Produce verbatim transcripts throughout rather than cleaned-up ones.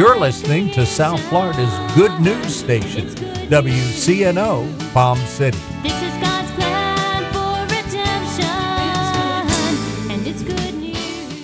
You're listening to South Florida's good news station, W C N O, Palm City. This is God's plan for redemption, and it's good news.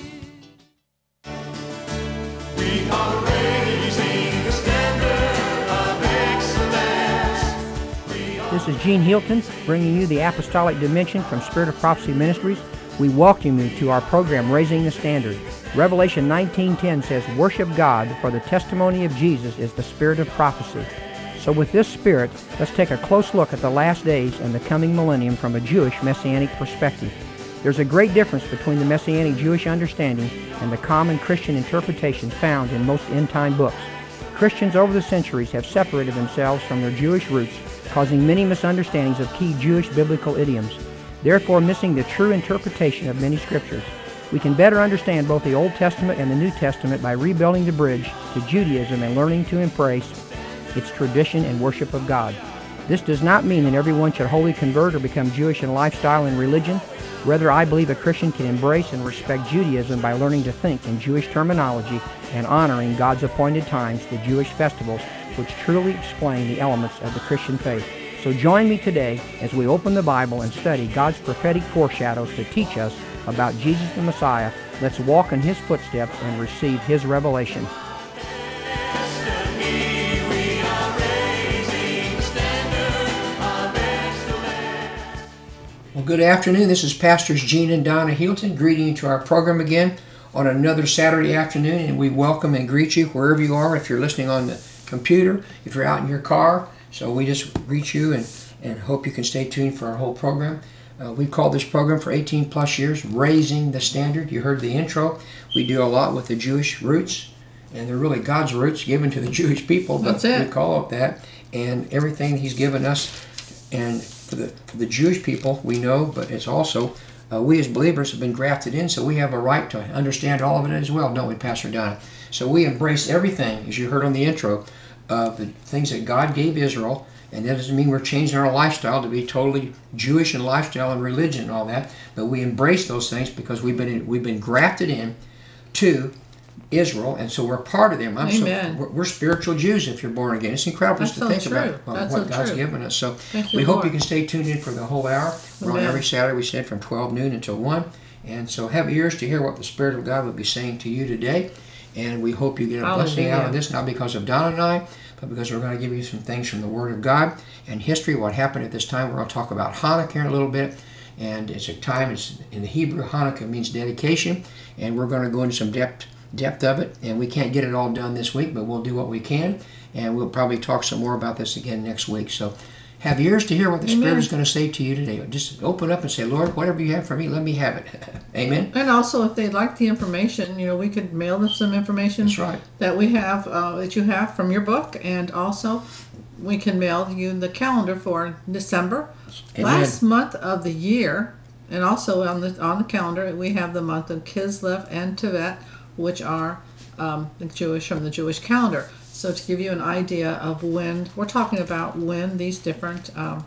We are raising the standard of excellence. We are This is Gene Hilton bringing you the Apostolic Dimension from Spirit of Prophecy Ministries. We welcome you to our program, Raising the Standard. Revelation nineteen ten says, "Worship God, for the testimony of Jesus is the spirit of prophecy." So with this spirit, let's take a close look at the last days and the coming millennium from a Jewish Messianic perspective. There's a great difference between the Messianic Jewish understanding and the common Christian interpretation found in most end-time books. Christians over the centuries have separated themselves from their Jewish roots, causing many misunderstandings of key Jewish biblical idioms, therefore missing the true interpretation of many scriptures. We can better understand both the Old Testament and the New Testament by rebuilding the bridge to Judaism and learning to embrace its tradition and worship of God. This does not mean that everyone should wholly convert or become Jewish in lifestyle and religion. Rather, I believe a Christian can embrace and respect Judaism by learning to think in Jewish terminology and honoring God's appointed times, the Jewish festivals, which truly explain the elements of the Christian faith. So join me today as we open the Bible and study God's prophetic foreshadows to teach us about Jesus the Messiah. Let's walk in His footsteps and receive His revelation. destiny. We are raising the standard of excellence. Well, good afternoon. This is Pastors Gene and Donna Hilton greeting you to our program again on another Saturday afternoon, and we welcome and greet you wherever you are. If you're listening on the computer, if you're out in your car, so we just greet you and, and hope you can stay tuned for our whole program. Uh, we've called this program for eighteen plus years, Raising the Standard. You heard the intro. We do a lot with the Jewish roots, and they're really God's roots given to the Jewish people, but That's it. we call it that. And everything He's given us, and for the, for the Jewish people, we know, but it's also, uh, we as believers have been grafted in, so we have a right to understand all of it as well, don't we, Pastor Donna? So we embrace everything, as you heard on the intro, of the things that God gave Israel. And that doesn't mean we're changing our lifestyle to be totally Jewish in lifestyle and religion and all that, but we embrace those things because we've been we've been grafted in to Israel, and so we're part of them. I'm Amen. So we're, we're spiritual Jews if you're born again. It's incredible just That's to think so about true. uh, That's what so God's true. given us. So Thank you, we hope Lord. you can stay tuned in for the whole hour. We're on Amen. every Saturday, we said, from twelve noon until one, and so have ears to hear what the Spirit of God will be saying to you today. And we hope you get a blessing out Hallelujah. of this, not because of Donna and I, but because we're going to give you some things from the Word of God and history, what happened at this time. We're going to talk about Hanukkah in a little bit, and it's a time, it's in the Hebrew, Hanukkah means dedication, and we're going to go into some depth depth of it, and we can't get it all done this week, but we'll do what we can, and we'll probably talk some more about this again next week. So have ears to hear what the Amen. Spirit is going to say to you today. Just open up and say, Lord, whatever you have for me, let me have it. Amen? And also, if they'd like the information, you know, we could mail them some information That's right. that we have, uh, that you have from your book, and also we can mail you the calendar for December, Amen. last month of the year, and also on the on the calendar we have the month of Kislev and Tevet, which are um, the Jewish from the Jewish calendar. So to give you an idea of when we're talking about, when these different um,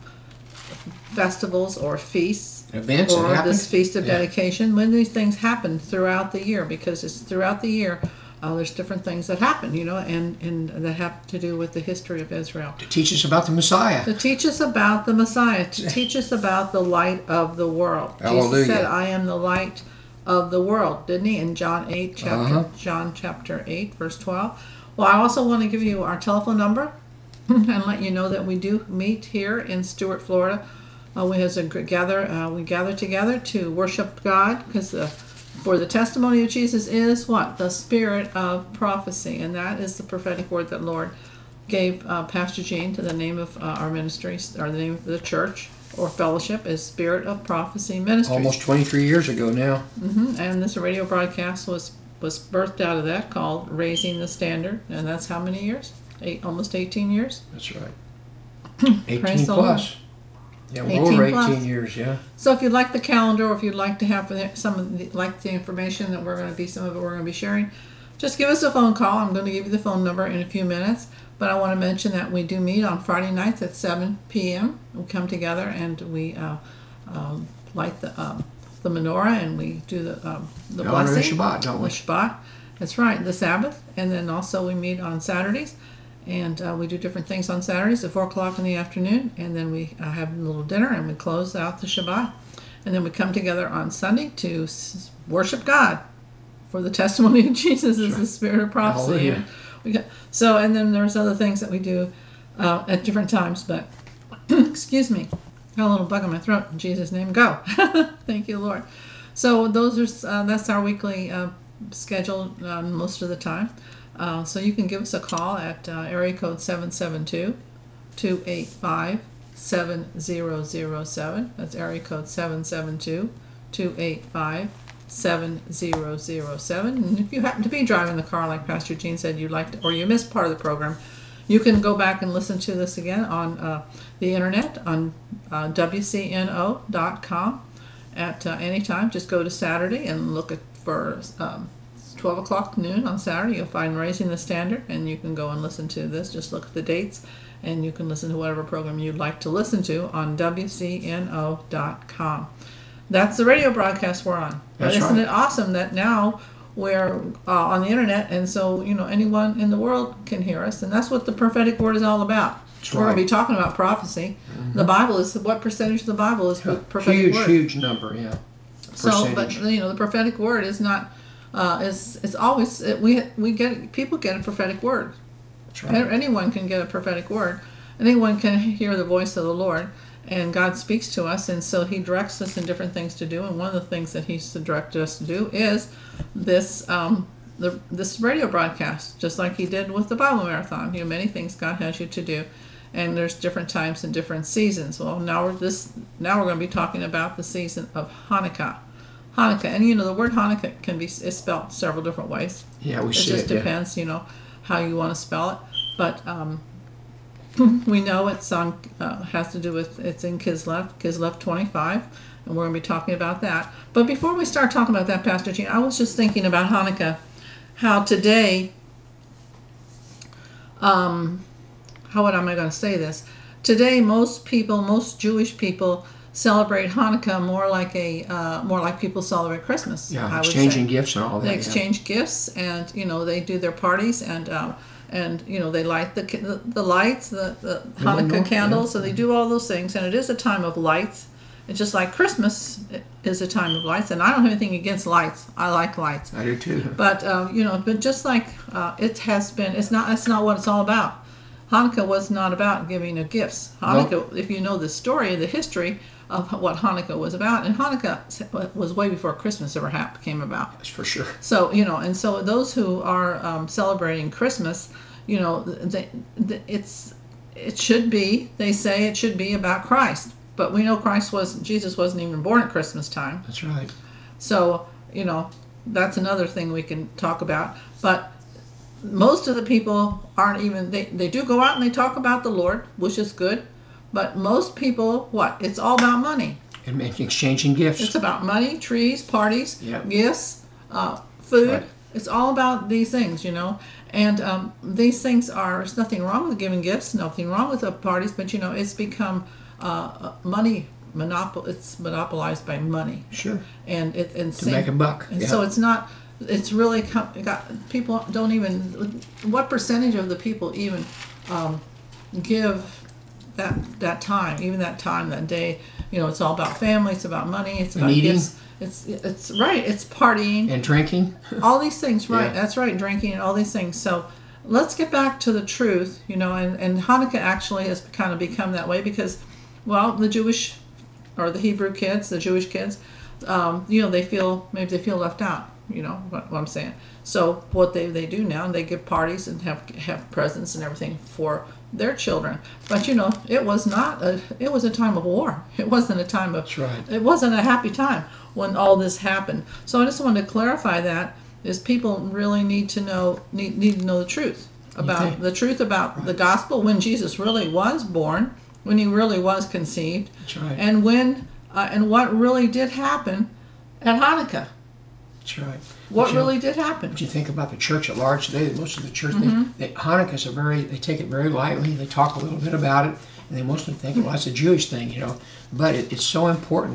festivals or feasts Events that or happen. this feast of Yeah. dedication, when these things happen throughout the year, because it's throughout the year, uh, there's different things that happen, you know, and, and that have to do with the history of Israel. To teach us about the Messiah. To teach us about the Messiah, to teach us about the light of the world. Hallelujah. Jesus said, "I am the light of the world," didn't he? In John eight, chapter Uh-huh. John chapter eight, verse twelve. Well, I also want to give you our telephone number and let you know that we do meet here in Stuart, Florida. Uh, we has a gr- gather uh, we gather together to worship God, because uh, for the testimony of Jesus is what? The spirit of prophecy, and that is the prophetic word that Lord gave uh, Pastor Gene to the name of uh, our ministries, or the name of the church or fellowship is Spirit of Prophecy Ministries. Almost twenty-three years ago now. hmm And this radio broadcast was was birthed out of that, called Raising the Standard, and that's how many years? Eight, almost eighteen years. That's right. eighteen Praise the plus. Yeah, well, eighteen over plus. eighteen years, yeah. So if you'd like the calendar, or if you'd like to have the- some of the, like the information that we're going to be, some of it we're going to be sharing, just give us a phone call. I'm going to give you the phone number in a few minutes. But I want to mention that we do meet on Friday nights at seven p.m. We come together and we uh, um, light the um, the menorah, and we do the um, the We honor the blessing. Shabbat, don't we? The Shabbat. That's right, the Sabbath, and then also we meet on Saturdays, and uh, we do different things on Saturdays at four o'clock in the afternoon, and then we uh, have a little dinner, and we close out the Shabbat, and then we come together on Sunday to s- worship God, for the testimony of Jesus is the spirit of prophecy. Hallelujah. And we got, so, and then there's other things that we do uh, at different times, but excuse me, got a little bug in my throat. In Jesus' name, go. Thank you, Lord. So those are uh, that's our weekly uh, schedule uh, most of the time. Uh, so you can give us a call at uh, area code seven seven two, two eight five, seven zero zero seven. That's area code seven seven two, two eight five, seven zero zero seven. And if you happen to be driving the car, like Pastor Gene said, you like to, or you missed part of the program, you can go back and listen to this again on uh, the internet on uh, W C N O dot com at uh, any time. Just go to Saturday and look at for um, twelve o'clock noon on Saturday. You'll find Raising the Standard, and you can go and listen to this. Just look at the dates, and you can listen to whatever program you'd like to listen to on W C N O dot com. That's the radio broadcast we're on. That's Isn't right. it awesome that now we're uh, on the internet, and so you know anyone in the world can hear us, and that's what the prophetic word is all about. That's We're going to right. be talking about prophecy. The Bible is what percentage of the Bible is the prophetic Huge, word? huge number, yeah. So, but Percentage. you know, the prophetic word is not. Uh, is it's always it, we we get people get a prophetic word. That's right. Anyone can get a prophetic word. Anyone can hear the voice of the Lord, and God speaks to us, and so He directs us in different things to do. And one of the things that He's directed us to do is this um, the this radio broadcast, just like He did with the Bible Marathon. You know, many things God has you to do, and there's different times and different seasons. Well, now we're this now we're going to be talking about the season of Hanukkah. Hanukkah, and you know the word Hanukkah can be is spelled several different ways. Yeah, we It see just it. Yeah. depends, you know, how you want to spell it. But um, we know it's on uh, has to do with it's in Kislev, Kislev twenty-five, and we're going to be talking about that. But before we start talking about that, Pastor Gene, I was just thinking about Hanukkah, how today, um, how am I going to say this? Today, most people, most Jewish people, celebrate Hanukkah more like a uh, more like people celebrate Christmas. Yeah, I would exchanging say. gifts and all that. They yeah. exchange gifts, and you know they do their parties, and uh, and you know they light the the, the lights, the, the Hanukkah North, candles, and they do all those things. And it is a time of lights. It's just like Christmas is a time of lights, and I don't have anything against lights. I like lights, I do too. but uh, you know, but just like uh, it has been, it's not. That's not what it's all about. Hanukkah was not about giving of gifts. Hanukkah, if you know the story, the history of what Hanukkah was about, and Hanukkah was way before Christmas ever hap- came about. That's for sure. So you know, and so those who are um, celebrating Christmas, you know, they, they, it's it should be. They say it should be about Christ, but we know Christ was Jesus wasn't even born at Christmas time. That's right. So you know, that's another thing we can talk about. But most of the people aren't even. They they do go out and they talk about the Lord, which is good. But most people, what? It's all about money. And making exchanging gifts. It's about money, trees, parties, Yeah. gifts, uh, food. Right. It's all about these things, you know. And um, these things are, there's nothing wrong with giving gifts, nothing wrong with the parties, but, you know, it's become uh, money, monopol- it's monopolized by money. Sure. And it and To make a buck. And yeah. so it's not, it's really, com- got, people don't even, what percentage of the people even um, give that that time, even that time, that day, you know, it's all about family, it's about money, it's about And eating. gifts. It's it's right, it's partying, And drinking. all these things, right? Yeah. That's right, drinking and all these things. So let's get back to the truth, you know, and, and Hanukkah actually has kind of become that way because, well, the Jewish or the Hebrew kids, the Jewish kids, um, you know, they feel, maybe they feel left out, you know, what, what I'm saying. So what they, they do now, they give parties and have have presents and everything for their children. But you know, it was not a it was a time of war. It wasn't a time of That's right. it wasn't a happy time when all this happened. So I just wanted to clarify that is people really need to know need, need to know the truth about Okay. the truth about the gospel, when Jesus really was born, when he really was conceived, That's right. and when uh, and what really did happen at Hanukkah. That's right. What But, you know, really did happen. But you think about the church at large today, most of the church, Mm-hmm. they, they, Hanukkah's a very, they take it very lightly, they talk a little bit about it, and they mostly think, well, that's a Jewish thing, you know. But it, it's so important, this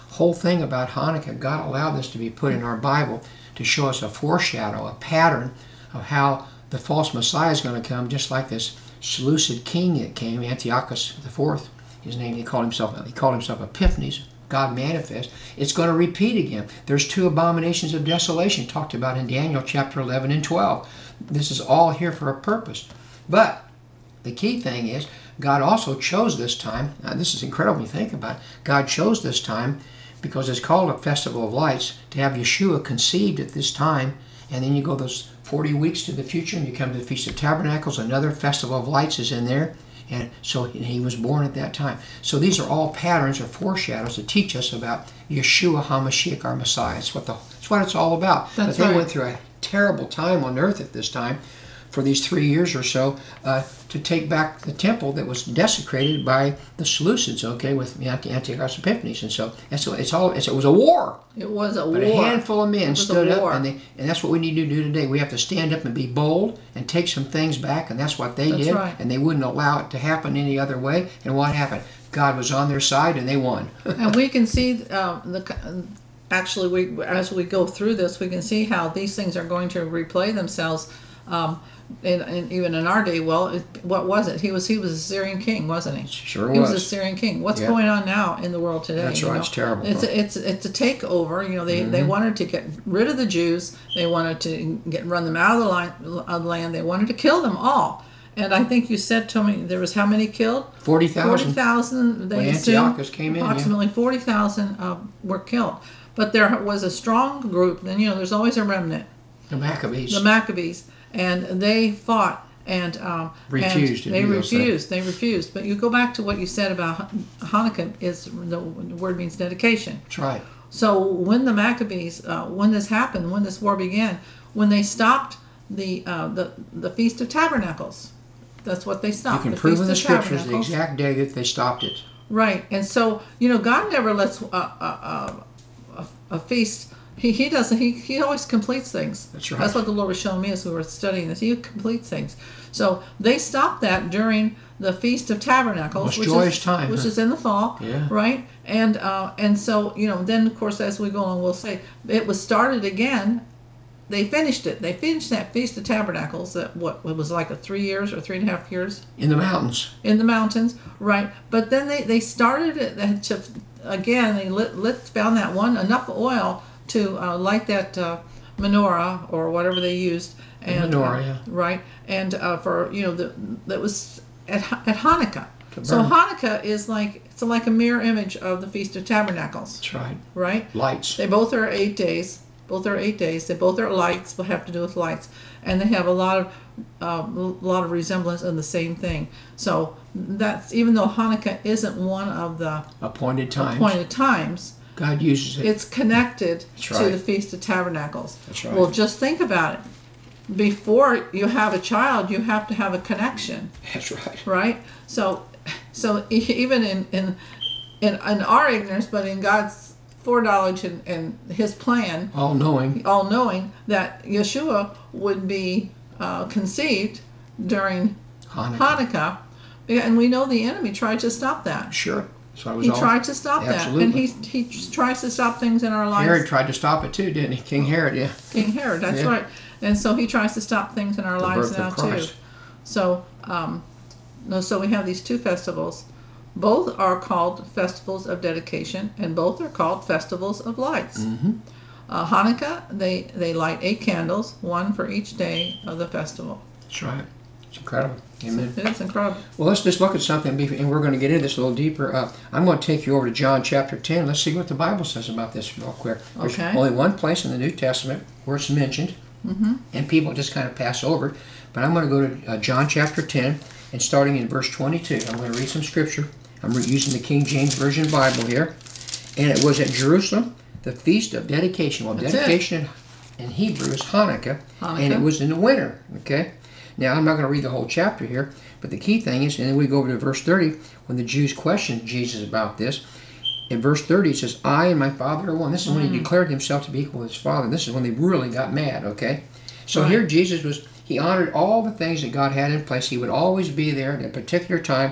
whole thing about Hanukkah, God allowed this to be put in our Bible to show us a foreshadow, a pattern of how the false Messiah is going to come, just like this Seleucid king that came, Antiochus the Fourth. His name, he called himself, he called himself Epiphanes, God manifest. It's going to repeat again. There's two abominations of desolation talked about in Daniel chapter eleven and twelve. This is all here for a purpose. But the key thing is, God also chose this time. Now, this is incredible when you think about it. God chose this time because it's called a Festival of Lights, to have Yeshua conceived at this time. And then you go those forty weeks to the future and you come to the Feast of Tabernacles. Another Festival of Lights is in there. And so he was born at that time. So these are all patterns or foreshadows to teach us about Yeshua HaMashiach, our Messiah. It's what, the, it's what it's all about. That's but they right. went through a terrible time on earth at this time for these three years or so uh, to take back the temple that was desecrated by the Seleucids, okay, with Antiochus Epiphanes. And so it's, it's all, it's, it was a war. It was a But war. a handful of men It was a stood up, war. and they, and that's what we need to do today. We have to stand up and be bold and take some things back, and that's what they That's did. right. And they wouldn't allow it to happen any other way. And what happened? God was on their side, and they won. And we can see uh, the actually we as we go through this, we can see how these things are going to replay themselves. Um, in, in, even in our day, well, it, what was it? He was he was a Syrian king, wasn't he? Sure He was was. a Syrian king. What's Yeah. going on now in the world today? That's you right, know? it's terrible. It's a, it's it's a takeover. You know, they, they wanted to get rid of the Jews. They wanted to get run them out of the line of the land. They wanted to kill them all. And I think you said to me there was how many killed? forty Forty thousand. thousand. They When assumed Antiochus came in, yeah. approximately forty thousand uh, were killed. But there was a strong group. Then you know, there's always a remnant. The Maccabees. The Maccabees, and they fought and um, Refused to and they do those refused. They refused. But you go back to what you said about Hanukkah. Is the word means dedication. That's right. So when the Maccabees, uh, when this happened, when this war began, when they stopped the uh, the the Feast of Tabernacles, that's what they You stopped. can the prove Feast in the of scriptures the Tabernacles. exact day that they stopped it. Right, and so you know, God never lets a a, a, a feast. He he doesn't. He he always completes things. That's right. That's what the Lord was showing me as we were studying this. He completes things. So they stopped that during the Feast of Tabernacles, Most which joyous is time, which huh? is in the fall. Yeah. Right, and uh, and so you know, then of course as we go on, we'll say it was started again. They finished it. They finished that Feast of Tabernacles. That what it was like a three years or three and a half years In the mountains. in the mountains, right? But then they, they started it to, again, they lit, lit found that one enough oil to uh, light that uh, menorah or whatever they used, and menorah, uh, yeah. right, and uh, for you know the that was at Ha- at Hanukkah. To So burn. Hanukkah is like it's like a mirror image of the Feast of Tabernacles, That's right. right? Lights. They both are eight days. Both are eight days. They both are lights. Will have to do with lights, and they have a lot of um, a lot of resemblance in the same thing. So that's even though Hanukkah isn't one of the Appointed times. appointed times, God uses it. it's connected That's to right. the Feast of Tabernacles. That's right. Well, just think about it. Before you have a child, you have to have a connection, That's right. right? So, so e- even in in in, in our ignorance, but in God's foreknowledge and, and His plan, All knowing. all knowing that Yeshua would be uh, conceived during Hanukkah. Hanukkah, and we know the enemy tried to stop that. Sure. That's what it was He all. tried to stop that, and Absolutely. he he tries to stop things in our lives. Herod tried to stop it too, didn't he? King Herod, yeah. King Herod, that's Yeah. right, and so he tries to stop things in our The lives birth now of too. Christ. So, um, no, so we have these two festivals. Both are called festivals of dedication, and both are called festivals of lights. Mm-hmm. Uh, Hanukkah, they, they light eight candles, one for each day of the festival. That's right. It's incredible. Amen. It's incredible. Well, let's just look at something, bef- and we're going to get into this a little deeper. Uh, I'm going to take you over to John chapter ten. Let's see what the Bible says about this real quick. There's Okay. only one place in the New Testament where it's mentioned, Mm-hmm. and people just kind of pass over. But I'm going to go to uh, John chapter ten, and starting in verse twenty-two. I'm going to read some scripture. I'm re- using the King James Version Bible here. And it was at Jerusalem, the feast of dedication. Well, That's dedication in, in Hebrew is Hanukkah, and it Hanukkah. was in the winter. Okay. Now, I'm not going to read the whole chapter here, but the key thing is, and then we go over to verse thirty, when the Jews questioned Jesus about this. In verse thirty, it says, I and my Father are one. This is when he declared himself to be equal with his Father. This is when they really got mad, okay? So Right. here Jesus was, he honored all the things that God had in place. He would always be there at a particular time,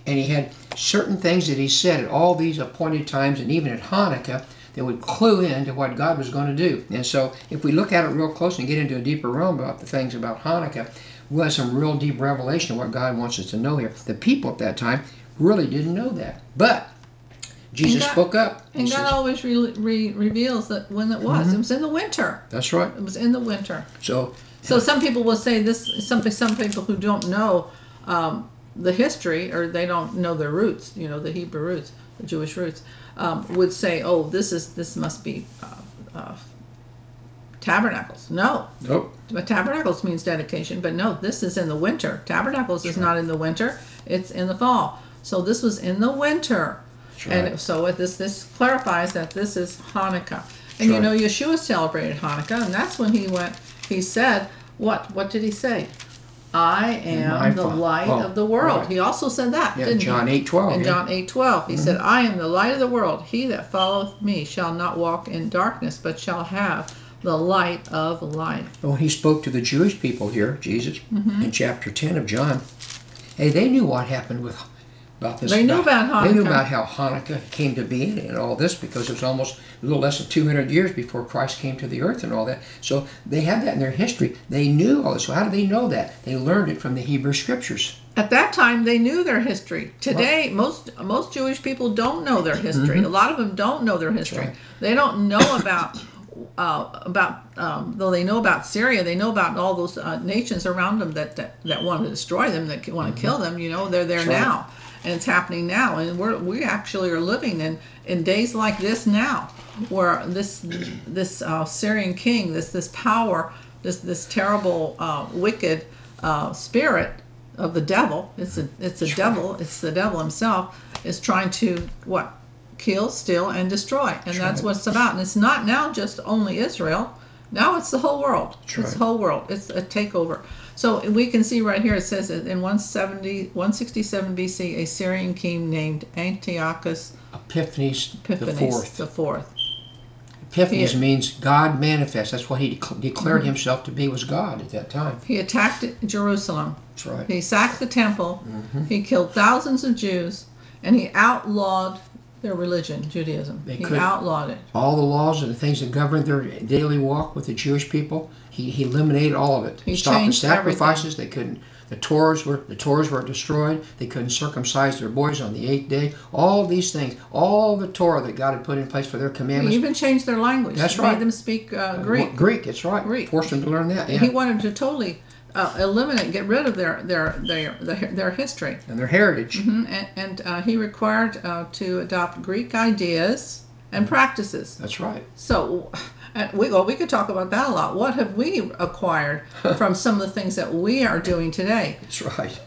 And he had certain things that he said at all these appointed times, and even at Hanukkah, that would clue in to what God was going to do. And so if we look at it real close and get into a deeper realm about the things about Hanukkah, we'll have some real deep revelation of what God wants us to know here. The people at that time really didn't know that. But Jesus God- spoke up. He And God says- always re- re- reveals that when it was. Mm-hmm. It was in the winter. That's right. It was in the winter. So So some people will say this. Some some people who don't know um, the history, or they don't know their roots, you know, the Hebrew roots, the Jewish roots, um, would say, "Oh, this is this must be uh, uh, tabernacles." No, nope. but tabernacles means dedication. But no, this is in the winter. Tabernacles is not in the winter; it's in the fall. So this was in the winter, right. and so it, this this clarifies that this is Hanukkah. And you right. know, Yeshua celebrated Hanukkah, and that's when he went. He said, "What? What did he say? I My am the fa- light oh, of the world." right. He also said that, Yeah, didn't John he? eight twelve. In yeah. John eight twelve, he said, "I am the light of the world. He that followeth me shall not walk in darkness, but shall have the light of life." When he spoke to the Jewish people here, Jesus, Mm-hmm. in chapter ten of John, hey, they knew what happened with about this. They knew about They knew Hanukkah. about how Hanukkah came to be and all this, because it was almost a little less than two hundred years before Christ came to the earth and all that. So they had that in their history. They knew all this. So how do they know that? They learned it from the Hebrew Scriptures. At that time, they knew their history. Today, most most Jewish people don't know their history. A lot of them don't know their history. right. They don't know about uh, about um, though they know about Syria. They know about all those uh, nations around them that, that that want to destroy them, that want to kill them. You know, they're there That's right. now, and it's happening now. And we're we actually are living in in days like this now, where this this uh, Syrian king, this this power, this this terrible uh, wicked uh, spirit of the devil. It's a it's a devil. It's the devil himself is trying to what kill, steal, and destroy, and that's, right. what it's about. And it's not now just only Israel. Now it's the whole world. That's It's right. the whole world. It's a takeover. So we can see right here. It says that in one seventy, one sixty-seven B C, a Syrian king named Antiochus Epiphanes, the Epiphanes fourth. the fourth. Epiphanies He- means God manifest. That's what he dec- declared himself to be, was God at that time. He attacked Jerusalem. That's right. He sacked the temple. Mm-hmm. He killed thousands of Jews, and he outlawed their religion, Judaism. They he couldn't- outlawed it. All the laws and the things that governed their daily walk with the Jewish people, he, he eliminated all of it. He Stopped the changed sacrifices. They couldn't. The Torahs were the Torahs were destroyed. They couldn't circumcise their boys on the eighth day. All these things, all the Torah that God had put in place for their He commandments. even changed their language. That's He right. Made them speak uh, Greek. Greek, that's right. Greek. Forced them to learn that. Yeah. He wanted to totally uh, eliminate, get rid of their their their their, their history. and their heritage. Mhm. And, and uh, he required uh, to adopt Greek ideas and practices. That's right. So, and we well, we could talk about that a lot. What have we acquired from some of the things that we are doing today? That's right.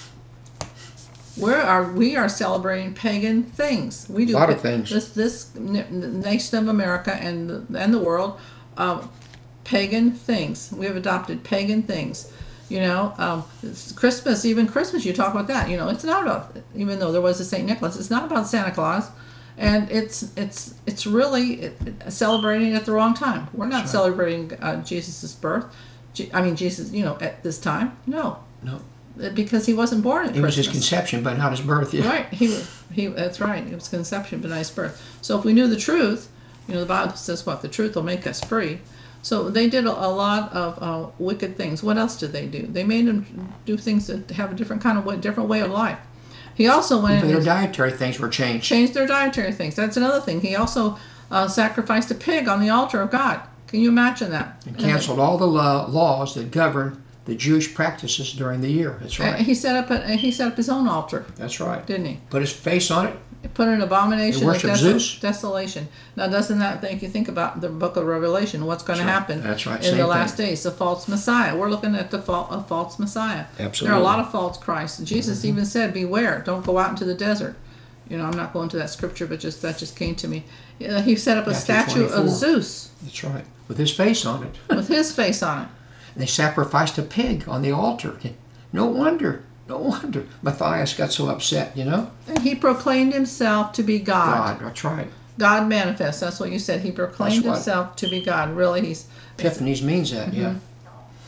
We are we are celebrating pagan things. We do A lot of things. This this n- nation of America and the, and the world, um, pagan things. We have adopted pagan things. You know, um, it's Christmas, even Christmas. You talk about that. You know, it's not about, even though there was a Saint Nicholas, it's not about Santa Claus, and it's it's it's really it, it- celebrating at the wrong time. We're not celebrating uh, Jesus' birth. Je- I mean, Jesus. You know, at this time, no, No, because he wasn't born at it was Christmas. his conception, but not his birth. Yeah. Right. He he. That's right. It was conception, but not his birth. So if we knew the truth, you know, the Bible says what? The truth will make us free. So they did a, a lot of uh, wicked things. What else did they do? They made them do things that have a different kind of way, different way of life. He also went Even in their and dietary things were changed. changed their dietary things. That's another thing. He also uh, sacrificed a pig on the altar of God. Can you imagine that? And canceled all the law, laws that govern the Jewish practices during the year. That's And right. he set up a, he set up his own altar, That's right. didn't he? Put his face on it. Put an abomination They of worship deso- Zeus. desolation. Now, doesn't that make you think about the book of Revelation? What's going to That's right. happen That's right. in Same the thing. last days? The false Messiah. We're looking at the fa- a false Messiah. There are Absolutely. a lot of false Christs. Jesus Mm-hmm. even said, "Beware! Don't go out into the desert." You know, I'm not going to that scripture, but just that just came to me. Uh, he set up a Matthew statue of twenty-four. Zeus That's right. With his face on it. with his face on it. And they sacrificed a pig on the altar. No wonder. No wonder Matthias got so upset, you know? And he proclaimed himself to be God. God, that's right. God manifest. That's what you said. He proclaimed That's what- himself to be God. Really, he's Epiphanies means that, yeah.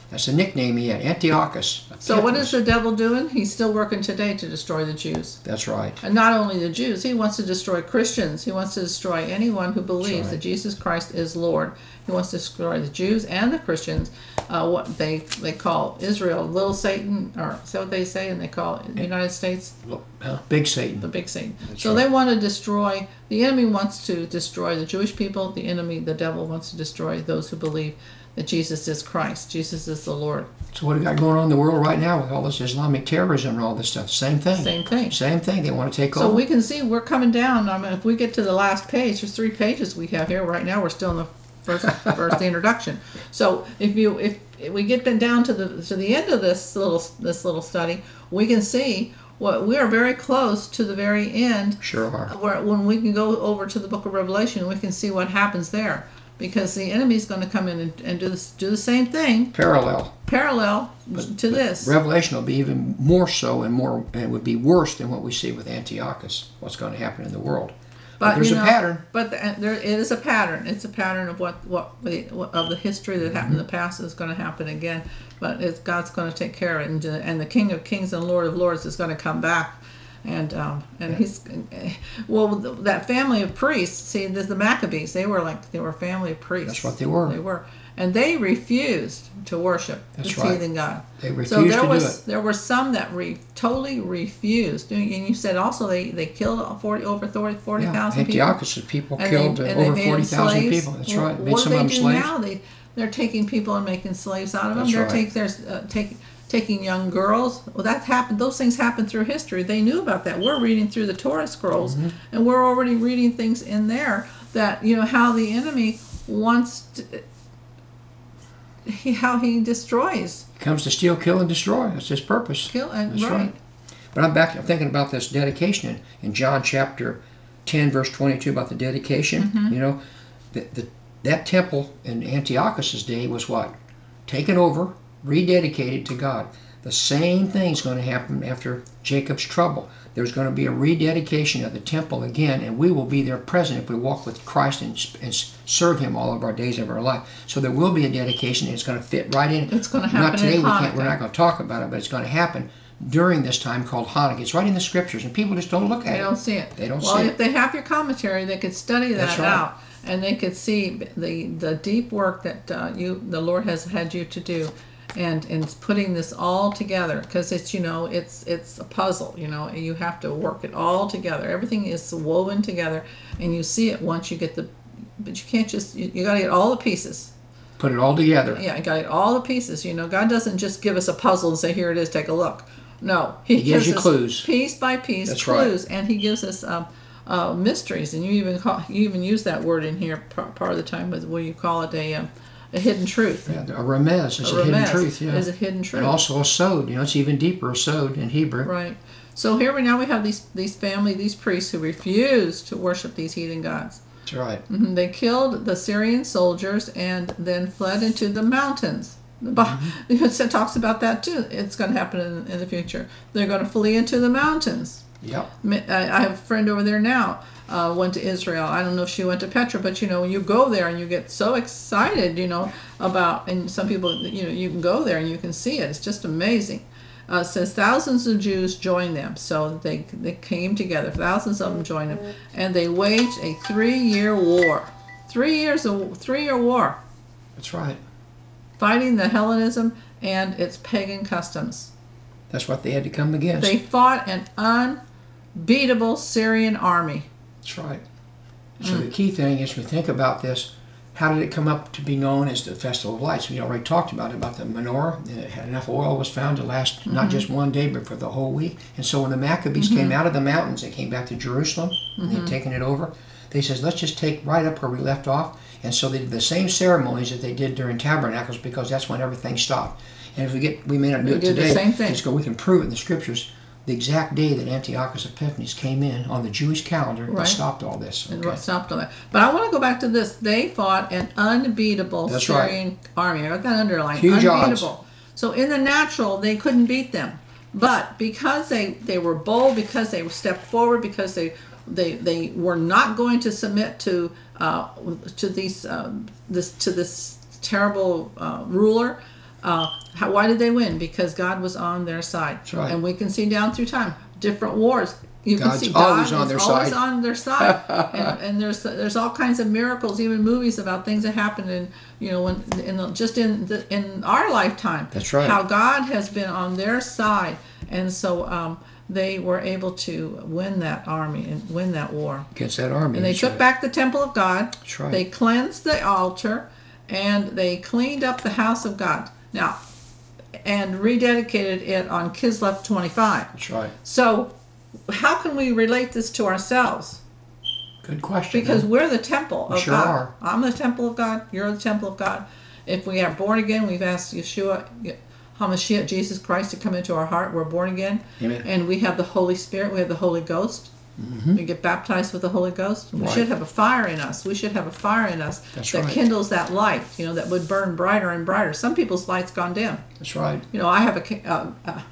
That's a nickname he had, Antiochus. So what is Epiphanes. the devil doing? He's still working today to destroy the Jews. That's right. And not only the Jews, he wants to destroy Christians. He wants to destroy anyone who believes right. that Jesus Christ is Lord. He wants to destroy the Jews and the Christians. Uh, what they they call Israel little Satan, or is that what they say? And they call the United States Uh, Big Satan. the big Satan. That's so right. they want to destroy. The enemy wants to destroy the Jewish people. The enemy, the devil, wants to destroy those who believe that Jesus is Christ. Jesus is the Lord. So what do we got going on in the world right now with all this Islamic terrorism and all this stuff? Same thing. Same thing. Same thing. They want to take So over. we can see we're coming down. I mean, if we get to the last page, there's three pages we have here. Right now, we're still in the first first introduction. So if you if, if we get down to the to the end of this little this little study, we can see what we are very close to the very end. Sure are. Where when we can go over to the Book of Revelation, we can see what happens there, because the enemy's going to come in and, and do this do the same thing, Parallel. parallel to this. Revelation will be even more so and more, and it would be worse than what we see with Antiochus, what's going to happen in the world. But, there's you a know, pattern. But the, there it is a pattern. It's a pattern of what what, the, what of the history that happened in the past is going to happen again. But it's, God's going to take care of it, and, and the King of Kings and Lord of Lords is going to come back, and um, and Yeah. he's well that family of priests. See, there's the Maccabees. They were like they were a family of priests. That's what they were. They were, and they refused to worship That's this right. heathen god. They refused So there to was do it. there were some that re, totally refused. And you said also they, they killed forty over forty Yeah. thousand people. Antiochus' people And killed they- uh, and they over made them forty thousand slaves. people. That's Well, right. Made what some do of they them do slaves. now? They they're taking people and making slaves out of them. That's they're right. take, they're uh, take, taking young girls. Well, that happened. Those things happened through history. They knew about that. We're reading through the Torah scrolls, Mm-hmm. and we're already reading things in there that you know how the enemy wants to, he, how he destroys, Comes to steal, kill, and destroy. That's his purpose. kill, and That's right. right. But I'm back. I'm thinking about this dedication in, in John chapter ten, verse twenty-two, about the dedication. Mm-hmm. You know, the, the, that temple in Antiochus' day was what? Taken over, rededicated to God. The same thing's going to happen after Jacob's trouble. There's going to be a rededication of the temple again, and we will be there present if we walk with Christ and, and serve Him all of our days of our life. So there will be a dedication, and it's going to fit right in. It's going to Not happen today. in We can't. We're Hanukkah. not going to talk about it, but it's going to happen during this time called Hanukkah. It's right in the scriptures, and people just don't look at They it. don't see it. They don't well, see if it. they have your commentary, they could study that That's right. out, and they could see the the deep work that uh, you the Lord has had you to do, and and putting this all together, because it's you know it's it's a puzzle. You know you have to work it all together. Everything is woven together, and you see it once you get the. But you can't just you, you got to get all the pieces. Put it all together. Yeah, you got to get all the pieces. You know, God doesn't just give us a puzzle and say, "Here it is, take a look." No, He, He gives gives you us clues. piece by piece, That's right. clues, and He gives us um, uh, mysteries. And you even call, you even use that word in here part, part of the time with where you call it a um, a hidden truth. Yeah, a remez is A a, hidden remez truth. Yeah, is a hidden truth. And also a sod. You know, it's even deeper. A sod in Hebrew. Right. So here we now we have these these family, these priests who refuse to worship these heathen gods. That's right. Mhm. They killed the Syrian soldiers and then fled into the mountains. The Bi- Mm-hmm. It talks about that too. It's going to happen in, in the future. They're going to flee into the mountains. Yep. Mi- I I have a friend over there now. Uh, went to Israel. I don't know if she went to Petra, but you know, when you go there and you get so excited, you know, about, and some people, you know, you can go there and you can see it. It's just amazing. Uh, it says thousands of Jews joined them, so they they came together. Thousands of them joined them, and they waged a three-year war. Three years of three-year war, That's right. fighting the Hellenism and its pagan customs. That's what they had to come against. They fought an unbeatable Syrian army. That's right. So the key thing is, we think about this. How did it come up to be known as the Festival of Lights? We already talked about it, about the menorah. And it had enough oil was found to last not just one day, but for the whole week. And so when the Maccabees came out of the mountains, they came back to Jerusalem, and they'd taken it over. They says, let's just take right up where we left off. And so they did the same ceremonies that they did during Tabernacles, because that's when everything stopped. And if we get, we may not do We it did the today. same thing. Just go, we can prove it in the scriptures. The exact day that Antiochus Epiphanes came in on the Jewish calendar, Right. that stopped all this. And Okay. what stopped all that. But I want to go back to this. They fought an unbeatable That's right. Syrian army. I've got underlined. Huge unbeatable. So in the natural, they couldn't beat them. But because they, they were bold, because they stepped forward, because they they, they were not going to submit to uh, to these um, this to this terrible uh, ruler, Uh, how, why did they win? Because God was on their side. That's right. And we can see down through time, different wars. You God's can see God always on is their always side. on their side. and, and there's there's all kinds of miracles, even movies about things that happened in you know when in the, just in the, in our lifetime. That's right. How God has been on their side, and so um, they were able to win that army and win that war. Against that army. And they that's took right. back the temple of God. That's right. They cleansed the altar, and they cleaned up the house of God. Now, and rededicated it on Kislev twenty-five. That's right. So, how can we relate this to ourselves? Good question. Because huh? we're the temple We of sure God. are. I'm the temple of God. You're the temple of God. If we are born again, we've asked Yeshua, HaMashiach, Jesus Christ, to come into our heart. We're born again. Amen. And we have the Holy Spirit. We have the Holy Ghost. Mm-hmm. We get baptized with the Holy Ghost. We Right. should have a fire in us. We should have a fire in us That's that right. kindles that light, you know, that would burn brighter and brighter. Some people's light's gone dim. That's right. You know, I have a. ca- Uh,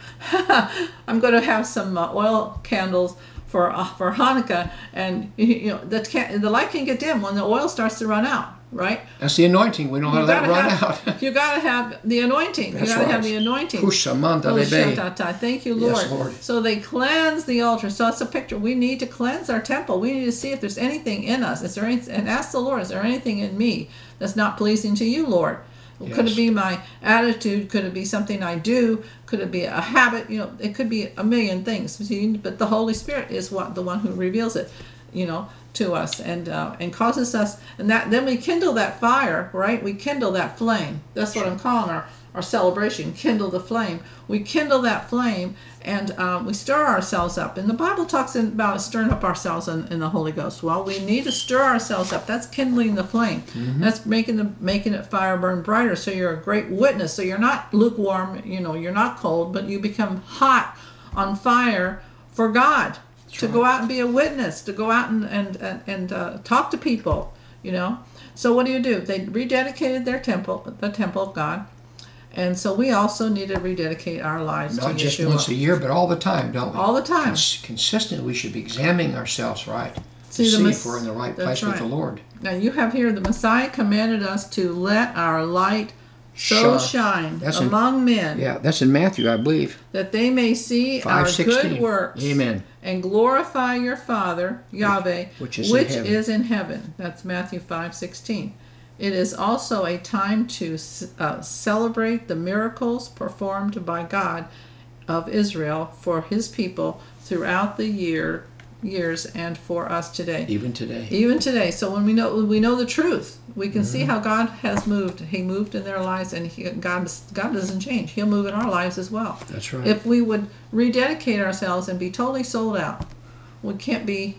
uh, I'm going to have some uh, oil candles for uh, for Hanukkah, and you know the can- the light can get dim when the oil starts to run out, right? That's the anointing. We don't You want to let it gotta run have, out. You got to have the anointing. That's you got to right. have the anointing. Kushamanda Oh, lebe. shatata. Thank you, Lord. Yes, Lord. So they cleanse the altar. So it's a picture. We need to cleanse our temple. We need to see if there's anything in us. Is there any, and ask the Lord, is there anything in me that's not pleasing to you, Lord? Could Yes. it be my attitude? Could it be something I do? Could it be a habit? You know, it could be a million things. See, but the Holy Spirit is what the one who reveals it, you know, to us and uh, and causes us. And that then we kindle that fire, right? We kindle that flame. That's what I'm calling our our celebration. Kindle the flame. We kindle that flame, and um, we stir ourselves up. And the Bible talks in, about stirring up ourselves in, in the Holy Ghost. Well, we need to stir ourselves up. That's kindling the flame. That's making the making it fire burn brighter. So you're a great witness. So you're not lukewarm. You know, you're not cold, but you become hot on fire for God. To go out and be a witness. To go out and and and, and uh, talk to people. You know. So what do you do? They rededicated their temple, the temple of God. And so we also need to rededicate our lives Not to just Yeshua. once a year, but all the time, don't we? All the time. Cons- consistent. We should be examining ourselves, right? See, to the see Mess- if we're in the right that's place with right. the Lord. Now you have here the Messiah commanded us to let our light so Shine. shine That's in- among men Yeah, that's in Matthew, I believe. that they may see our five sixteen. good works Amen. and glorify your Father, Yahweh, Which is in heaven. is in heaven. That's Matthew five sixteen. It is also a time to uh, celebrate the miracles performed by God of Israel for his people throughout the year years and for us today. Even today. Even today. So when we know we know the truth, we can Mm-hmm. see how God has moved. He moved in their lives, and he, God God doesn't change. He'll move in our lives as well. That's right. If we would rededicate ourselves and be totally sold out, we can't be.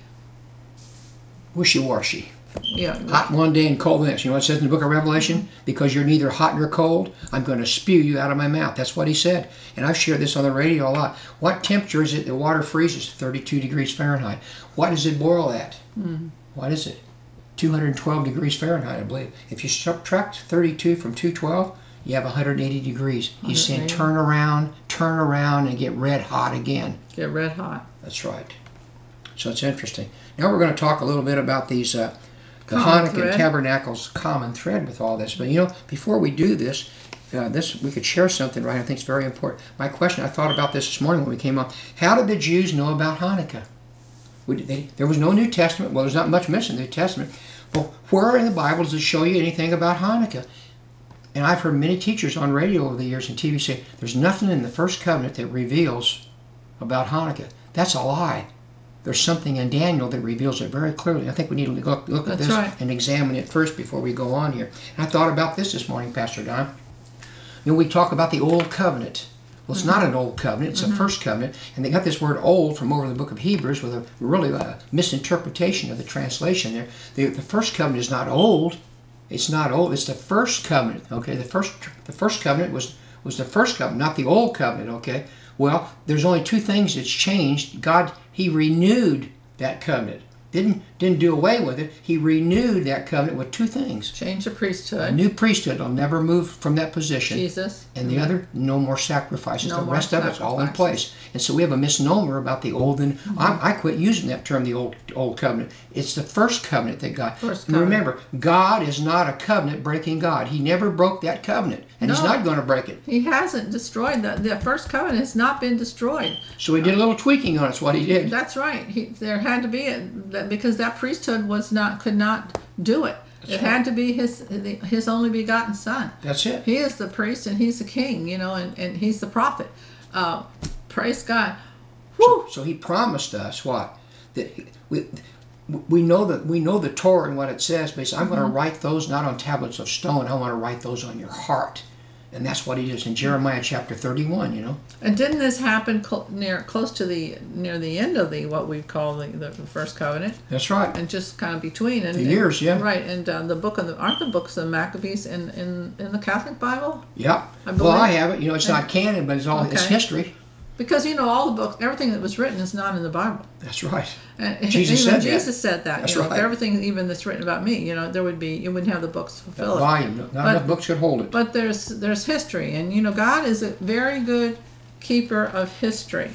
Wishy-washy. Yeah. Hot one day and cold the next. You know what it says in the book of Revelation? Because you're neither hot nor cold, I'm going to spew you out of my mouth. That's what he said. And I've shared this on the radio a lot. What temperature is it the water freezes? thirty-two degrees Fahrenheit. What does it boil at? Mm-hmm. What is it? two hundred twelve degrees Fahrenheit, I believe. If you subtract thirty-two from two twelve, you have one hundred eighty degrees. He's saying one hundred eighty. turn around, turn around, and get red hot again. Get red hot. That's right. So it's interesting. Now we're going to talk a little bit about these, uh, the Common Hanukkah thread. and Tabernacles common thread with all this. But you know, before we do this, uh, this we could share something, right? I think it's very important. My question, I thought about this this morning when we came up. How did the Jews know about Hanukkah? We, they, there was no New Testament. Well, there's not much missing in the New Testament. Well, where in the Bible does it show you anything about Hanukkah? And I've heard many teachers on radio over the years and T V say, there's nothing in the first covenant that reveals about Hanukkah. That's a lie. There's something in Daniel that reveals it very clearly. I think we need to look, look at That's this right. and examine it first before we go on here. And I thought about this this morning, Pastor Don. You know, we talk about the Old Covenant. Well, it's not an Old Covenant, it's a First Covenant. And they got this word old from over the book of Hebrews with a really a misinterpretation of the translation there. The, the First Covenant is not old. It's not old. It's the First Covenant, okay? The first the first covenant was, was the First Covenant, not the Old Covenant, okay? Well, there's only two things that's changed. God, he renewed that covenant. didn't didn't do away with it. He renewed that covenant with two things. Change the A priesthood. new priesthood will never move from that position. Jesus. And the other, no more sacrifices. No the more rest of it's all in sacrifices. place. And so we have a misnomer about the old. And I, I quit using that term, the old old covenant. It's the first covenant that God. First And covenant. remember, God is not a covenant breaking God. He never broke that covenant, and He's No. not going to break it. He hasn't destroyed that. The first covenant has not been destroyed. So He did a little tweaking on it. That's what He did. That's right. He, there had to be a, that because that priesthood was not could not do it. It had to be his his only begotten son. That's it. He is the priest and he's the king, you know, and, and he's the prophet. Uh, praise God. Whew. So He promised us what? That he- we we know that we know the Torah and what it says, but He said, I'm going to write those not on tablets of stone. I want to write those on your heart. And that's what He does in Jeremiah chapter thirty-one, you know. And didn't this happen cl- near close to the near the end of the what we call the, the first covenant, That's right. and just kind of between and The years, yeah. right. And uh, the book of the aren't the books of the Maccabees in, in, in the Catholic Bible, Yeah. I Well, I believe- have it. You know, it's not canon, but it's all it's Okay. history. because you know all the books, everything that was written is not in the Bible. That's right. And Jesus even said that. Jesus said that. That's you know, right. everything even that's written about me, you know, there would be you wouldn't have the books to fulfill it. Volume. Not But- enough books could hold it. But there's there's history, and you know God is a very good keeper of history.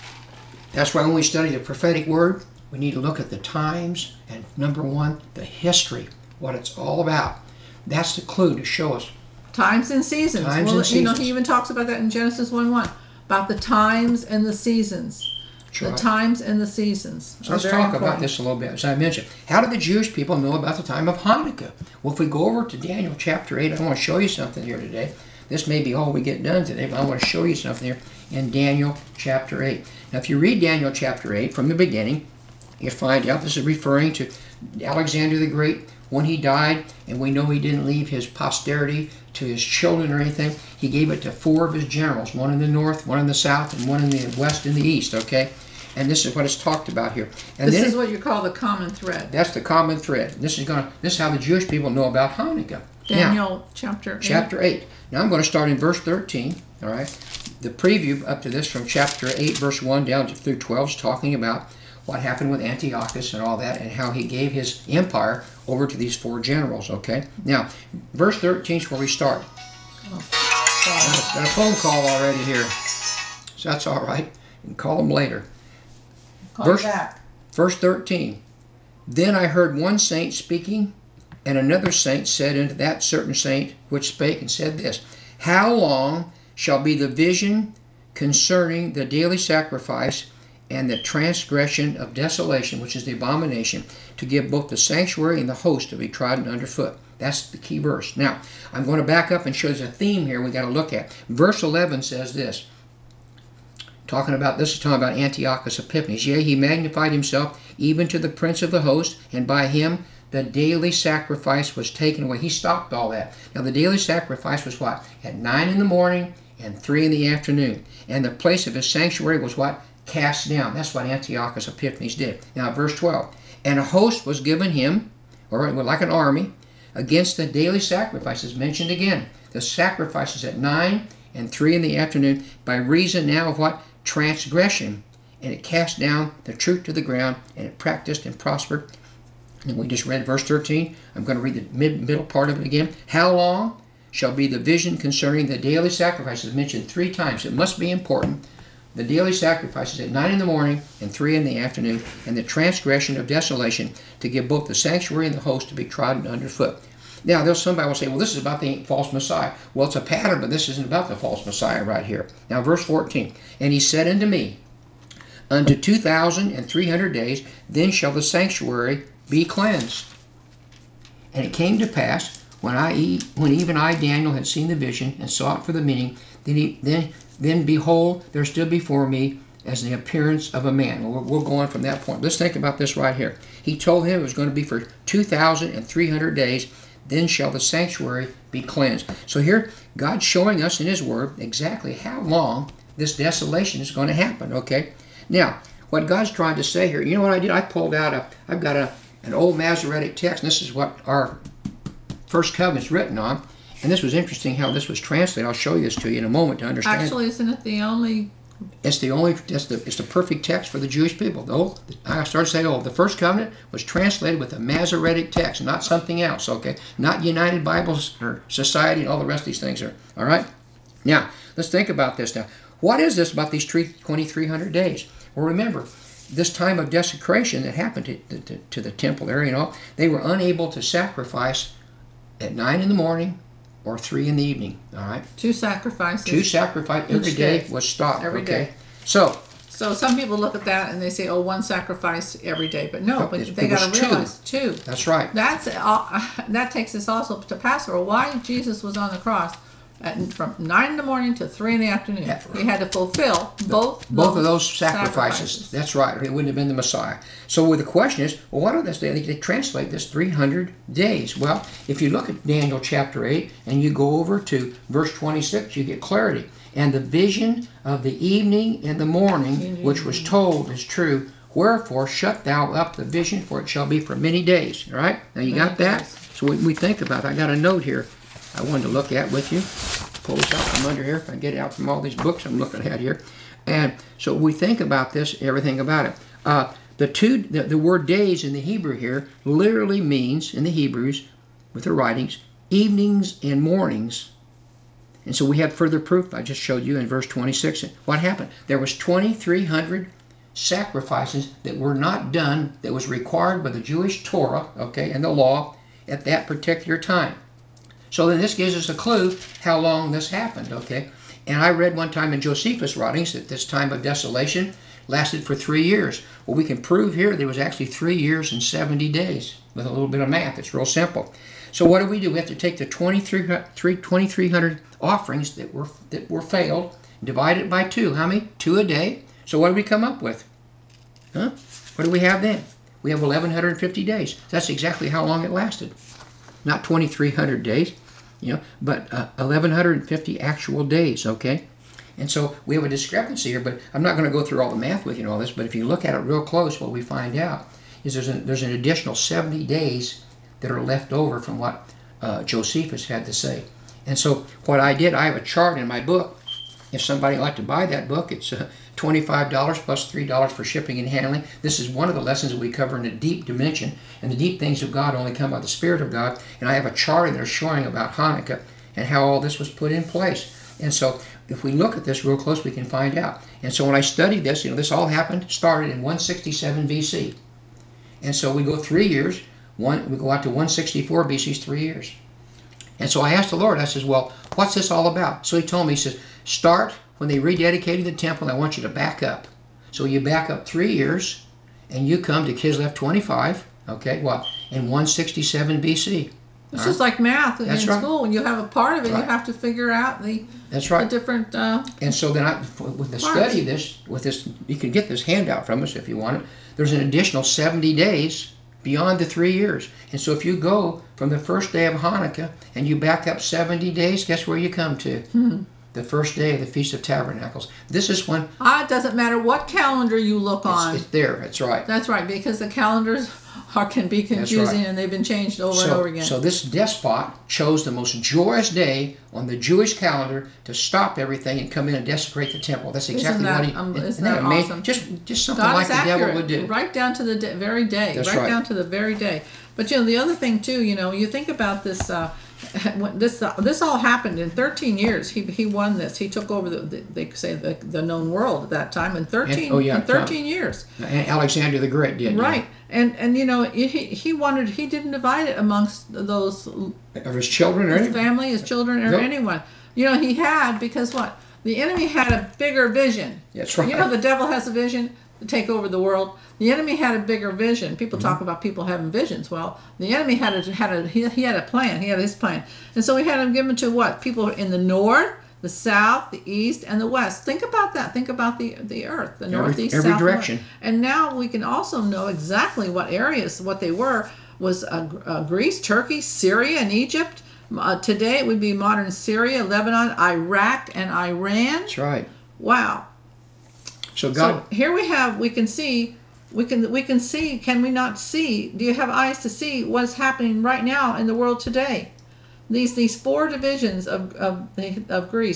That's why when we study the prophetic word, we need to look at the times and, number one, the history, what it's all about. That's the clue to show us. Times and seasons. Times well, and you know, seasons. he even talks about that in Genesis one one about the times and the seasons. That's The right. times and the seasons. So are let's very talk important. about this a little bit. As I mentioned, how did the Jewish people know about the time of Hanukkah? Well, if we go over to Daniel chapter eight, I want to show you something here today. This may be all we get done today, but I want to show you something here in Daniel chapter eight. Now, if you read Daniel chapter eight from the beginning, you find out this is referring to Alexander the Great when he died, and we know he didn't leave his posterity to his children or anything. He gave it to four of his generals, one in the north, one in the south, and one in the west and the east, okay? And this is what it's talked about here. And This then is what you call the common thread. that's the common thread. This is going. This is how the Jewish people know about Hanukkah. Now, Daniel chapter eight. chapter eight. Now I'm going to start in verse thirteen. All right. The preview up to this from chapter eight, verse one down to through twelve is talking about what happened with Antiochus and all that, and how he gave his empire over to these four generals. Okay. Now, verse thirteen is where we start. Oh, Got a phone call already here, so that's all right. You can call them later. call verse- it back. Verse thirteen. Then I heard one saint speaking, and another saint said unto that certain saint which spake and said this, How long shall be the vision concerning the daily sacrifice and the transgression of desolation, which is the abomination, to give both the sanctuary and the host to be trodden underfoot? That's the key verse. Now, I'm going to back up and show you a theme here we got to look at. Verse eleven says this. Talking about, this is talking about Antiochus Epiphanes. Yea, he magnified himself even to the prince of the host, and by him the daily sacrifice was taken away. He stopped all that. Now the daily sacrifice was what? At nine in the morning and three in the afternoon. And the place of his sanctuary was what? Cast down. That's what Antiochus Epiphanes did. Now verse twelve. And a host was given him, or like an army, against the daily sacrifices mentioned again. The sacrifices at nine and three in the afternoon, by reason now of what? Transgression. And it cast down the truth to the ground, and it practiced and prospered. And we just read verse thirteen. I'm going to read the mid, middle part of it again. How long shall be the vision concerning the daily sacrifices? Mentioned three times. It must be important. The daily sacrifices at nine in the morning and three in the afternoon, and the transgression of desolation, to give both the sanctuary and the host to be trodden underfoot. Now, there's somebody will say, well, this is about the false Messiah. Well, it's a pattern, but this isn't about the false Messiah right here. Now, verse fourteen. And he said unto me, Unto two thousand and three hundred days, then shall the sanctuary be cleansed. And it came to pass, when I e- when even I, Daniel, had seen the vision and sought for the meaning, then, he, then, then behold, there stood before me as the appearance of a man. Well, we'll go on from that point. Let's think about this right here. He told him it was going to be for two thousand and three hundred days, then shall the sanctuary be cleansed. So here, God's showing us in His Word exactly how long this desolation is going to happen, okay? Now, what God's trying to say here, you know what I did? I pulled out a, I've got a, an old Masoretic text, and this is what our First Covenant's written on. And this was interesting how this was translated. I'll show you this to you in a moment to understand. Actually, isn't it the only It's the only, it's the, it's the perfect text for the Jewish people. The old, I started to say, oh, the first covenant was translated with the Masoretic text, not something else, okay? Not United Bibles or Society and all the rest of these things are, all right? Now, let's think about this now. What is this about these twenty-three hundred days? Well, remember, this time of desecration that happened to, to, to the temple area and all, they were unable to sacrifice at nine in the morning or three in the evening, all right? Two sacrifices. Two sacrifice every Each day day. was stopped, Every okay? day. So, So some people look at that and they say, oh, one sacrifice every day. But no, No, but it- they it was got to two. realize two. that's right. That's all, that takes us also to Passover. Why Jesus was on the cross at, from nine in the morning to three in the afternoon. Yeah. He had to fulfill both Both of those sacrifices. That's right. It wouldn't have been the Messiah. So well, the question is, well, why don't they, they, they translate this three hundred days? Well, if you look at Daniel chapter eight and you go over to verse twenty-six, you get clarity. And the vision of the evening and the morning, which was told, is true. Wherefore shut thou up the vision, for it shall be for many days. All right? Now you got that? So we, we think about it. I got a note here I wanted to look at with you. Pull this out from under here if I get it out from all these books I'm looking at here. And so we think about this, everything about it. Uh, the two, the, the word days in the Hebrew here literally means, in the Hebrews, with the writings, evenings and mornings. And so we have further proof I just showed you in verse twenty-six. What happened? There was twenty-three hundred sacrifices that were not done, that was required by the Jewish Torah, okay, and the law at that particular time. So then this gives us a clue how long this happened, okay? And I read one time in Josephus' writings that this time of desolation lasted for three years. Well, we can prove here there was actually three years and seventy days with a little bit of math. It's real simple. So what do we do? We have to take the twenty-three hundred offerings that were that were failed, divide it by two. How many? Two a day. So what do we come up with? Huh? What do we have then? We have eleven fifty days. That's exactly how long it lasted. Not twenty-three hundred days, you know, but uh, eleven fifty actual days, okay? And so we have a discrepancy here, but I'm not going to go through all the math with you and all this, but if you look at it real close, what we find out is there's an, there's an additional seventy days that are left over from what uh, Josephus had to say. And so what I did, I have a chart in my book. If somebody would like to buy that book, it's uh, twenty-five dollars plus three dollars for shipping and handling. This is one of the lessons that we cover in a deep dimension. And the deep things of God only come by the Spirit of God. And I have a chart in there showing about Hanukkah and how all this was put in place. And so if we look at this real close, we can find out. And so when I studied this, you know, this all happened, started in one sixty-seven B C. And so we go three years. One, we go out to one sixty-four B C, three years. And so I asked the Lord, I says, well, what's this all about? So he told me, he says, start when they rededicated the temple, I want you to back up. So you back up three years, and you come to Kislev twenty-five, okay, what, in one sixty-seven B C. It's just like math in That's right. school. When you have a part of it, Right. you have to figure out the, That's the right. different. Uh, And so then I, with the Parts. study of this, with this, you can get this handout from us if you want it. There's an additional seventy days beyond the three years. And so if you go from the first day of Hanukkah and you back up seventy days, guess where you come to? Hmm. The first day of the Feast of Tabernacles. This is when ah, it doesn't matter what calendar you look on. it's, it's there. That's right. That's right, because the calendars are, can be confusing right. and they've been changed over so, and over again. so this despot chose the most joyous day on the Jewish calendar to stop everything and come in and desecrate the temple. That's exactly that- what he. um, isn't isn't that that amazing? awesome? Just, just something God like is the accurate, devil would do. right down to the de- very day, That's right, right. down to the very day. But you know, the other thing too, you know, you think about this. Uh, when this uh, this all happened in thirteen years. He he won this. He took over the, the they say the, the known world at that time in thirteen And- oh, yeah, in thirteen years. And Alexander the Great did. yeah. Right, and and you know he he wanted he didn't divide it amongst those Of his children or his anything. family, his children, or Nope. anyone. You know, he had, because what? The enemy had a bigger vision. That's right. You know, the devil has a vision to take over the world. The enemy had a bigger vision. People Mm-hmm. talk about people having visions. Well, the enemy had a, had a he, he had a plan. He had his plan, and so he had him given to what? People in the north, the south, the east, and the west. Think about that. Think about the the earth, the north, east, every south, direction. west. And now we can also know exactly what areas, what they were, was uh, uh, Greece, Turkey, Syria, and Egypt. Uh, today it would be modern Syria, Lebanon, Iraq, and Iran. That's right. Wow. So God, So here we have, we can see, we can we can see, can we not see? Do you have eyes to see what's happening right now in the world today? These these four divisions of of, the, of Greece.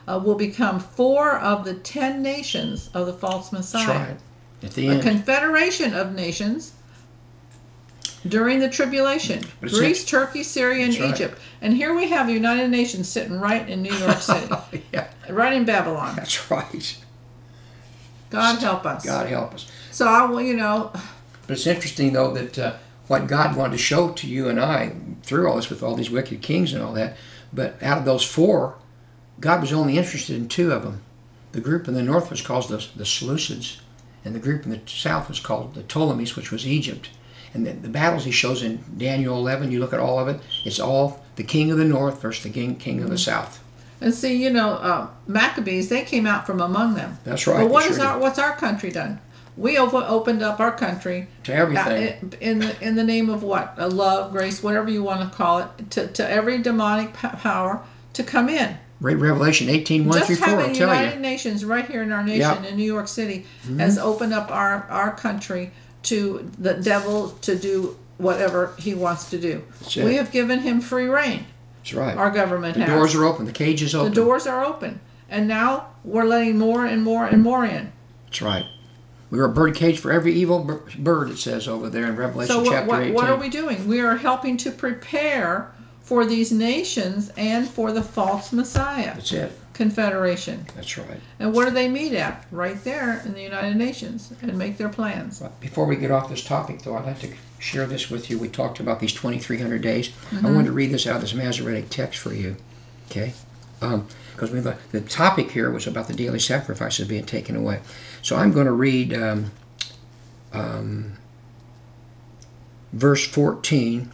uh, will become four of the ten nations of the false Messiah. That's right. At the A end. confederation of nations during the tribulation. But it's Greece, int- Turkey, Syria, and That's right. Egypt. And here we have the United Nations sitting right in New York City, Yeah, right in Babylon. that's right. God help us. God help us. So I will, you know, But it's interesting, though, that uh, what God wanted to show to you and I through all this with all these wicked kings and all that, but out of those four, God was only interested in two of them. The group in the north was called the, the Seleucids, and the group in the south was called the Ptolemies, which was Egypt. And the, the battles he shows in Daniel eleven, you look at all of it, it's all the king of the north versus the king, king of the south. and see, you know, uh, Maccabees, they came out from among them. That's right. But what they is sure our, did. what's our country done? We op- opened up our country To everything. uh, in the in the name of what? Uh, love, grace, whatever you want to call it, to, to every demonic p- power to come in. Read Revelation eighteen, one Just through four, having I'll the tell United you. Nations right here in our nation, Yeah. in New York City, has opened up our, our country to the devil to do whatever he wants to do. That's it. We have given him free reign. That's right. Our government the has. doors are open. The cage is the open. doors are open. And now we're letting more and more and more in. That's right. We are a bird cage for every evil bir- bird, it says over there in Revelation So what, chapter what, eighteen. what are we doing? We are helping to prepare for these nations and for the false Messiah That's it. confederation. That's right. And where do they meet at? Right there in the United Nations and make their plans. But before we get off this topic, though, I'd like to share this with you. We talked about these twenty-three hundred days. Mm-hmm. I wanted to read this out of this Masoretic text for you, okay? Because we the, the topic here was about the daily sacrifices being taken away. So I'm going to read um, um, verse fourteen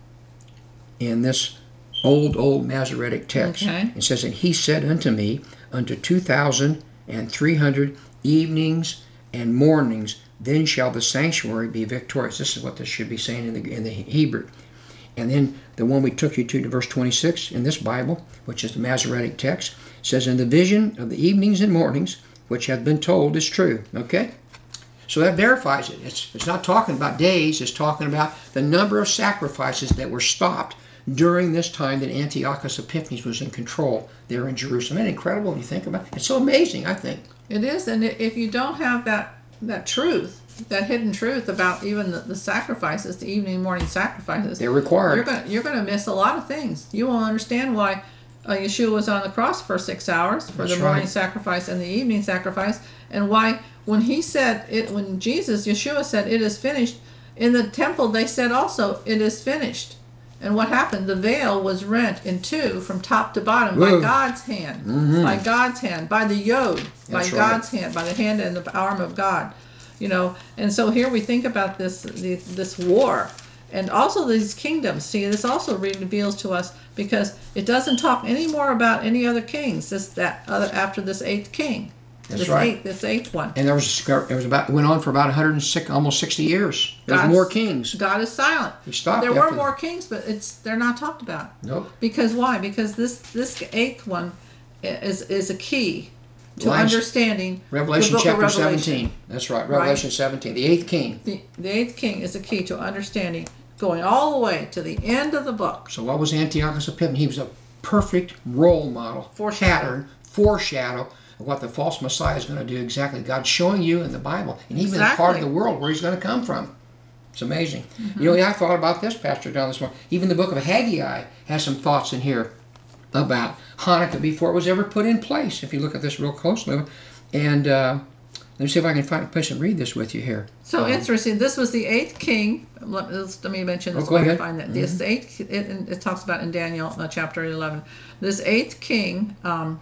in this old, old Masoretic text. Okay. It says, "And he said unto me, unto two thousand and three hundred evenings and mornings, then shall the sanctuary be victorious." This is what this should be saying in the in the Hebrew. And then the one we took you to, to verse twenty-six in this Bible, which is the Masoretic text, says, "And the vision of the evenings and mornings, which hath been told, is true." Okay? So that verifies it. It's, it's not talking about days, it's talking about the number of sacrifices that were stopped during this time that Antiochus Epiphanes was in control there in Jerusalem. Isn't it incredible when you think about it? It's so amazing, I think. It is, and i- if you don't have that that truth, that hidden truth about even the, the sacrifices, the evening and morning sacrifices, They're required. you're gonna you're gonna miss a lot of things. You won't understand why uh, Yeshua was on the cross for six hours for That's the morning right. sacrifice and the evening sacrifice, and why when he said it, when Jesus Yeshua said it is finished, in the temple they said also it is finished. And what happened? The veil was rent in two from top to bottom by Whoa. God's hand, by God's hand, by the yod, by That's right. God's hand, by the hand and the arm of God, you know. And so here we think about this the, this war, and also these kingdoms. See, this also reveals to us because it doesn't talk any more about any other kings. This that other after this eighth king, That's this right. eighth, this eighth one. And there was there was about went on for about one hundred six, almost sixty years. There's God's- more kings. God is silent. He stopped There were after more that. kings, but it's they're not talked about. Nope. Because why? Because this this eighth one is is a key to Lines- understanding Revelation the book chapter of Revelation. seventeen. That's right. Revelation seventeen. The eighth king. The, the eighth king is a key to understanding, going all the way to the end of the book. So what was Antiochus Epiphanes? He was a perfect role model, Foreshadow. pattern, foreshadow of what the false Messiah is going to do. Exactly. God's showing you in the Bible, and even the part Exactly. of the world where he's going to come from. It's amazing. You know, yeah, I thought about this, Pastor, down this morning. Even the book of Haggai has some thoughts in here about Hanukkah before it was ever put in place, if you look at this real closely. And uh, let me see if I can find a place and read this with you here. So Um, interesting. This was the eighth king. Let, let's- let me mention this. Oh, go where to ahead. Find that. This eighth. It, it talks about in Daniel uh, chapter eleven. This eighth king. Um,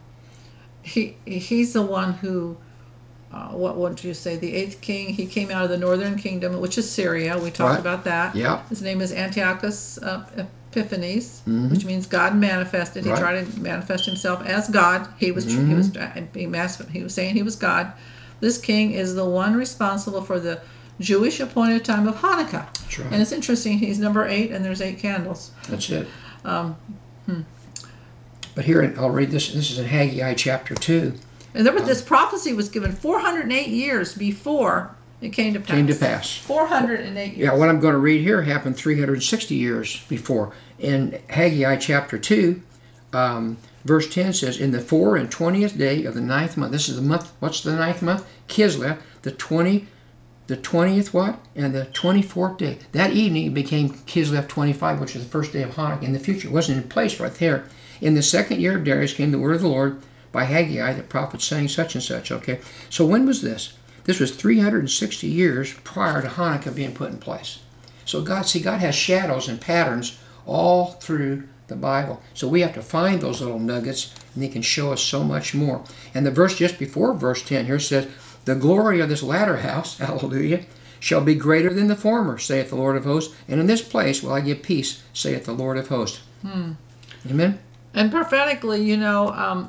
he he's the one who. Uh, what would you say? The eighth king. He came out of the northern kingdom, which is Syria. We talked Right. about that. Yeah. His name is Antiochus uh, Epiphanes, which means God manifested. He Right. tried to manifest himself as God. He was he was he, mas- he was saying he was God. This king is the one responsible for the Jewish appointed time of Hanukkah. That's right. And it's interesting. He's number eight, and there's eight candles. That's it. But here, I'll read this. This is in Haggai chapter two. And there was this prophecy was given four hundred eight years before it came to pass. Came to pass. four hundred eight years. Yeah, what I'm going to read here happened three hundred sixty years before. In Haggai chapter two, um, Verse ten says, in the four and twentieth day of the ninth month. This is the month. What's the ninth month? Kislev. The twenty, the twentieth what? And the twenty-fourth day. That evening it became Kislev twenty-five, which is the first day of Hanukkah in the future. It wasn't in place right there. In the second year of Darius came the word of the Lord by Haggai, the prophet, saying such and such. Okay. So when was this? This was three hundred sixty years prior to Hanukkah being put in place. So God, see, God has shadows and patterns all through the Bible. So we have to find those little nuggets, and He can show us so much more. And the verse just before verse ten here says, the glory of this latter house, hallelujah, shall be greater than the former, saith the Lord of hosts. And in this place will I give peace, saith the Lord of hosts. Hmm. Amen? And prophetically, you know, um,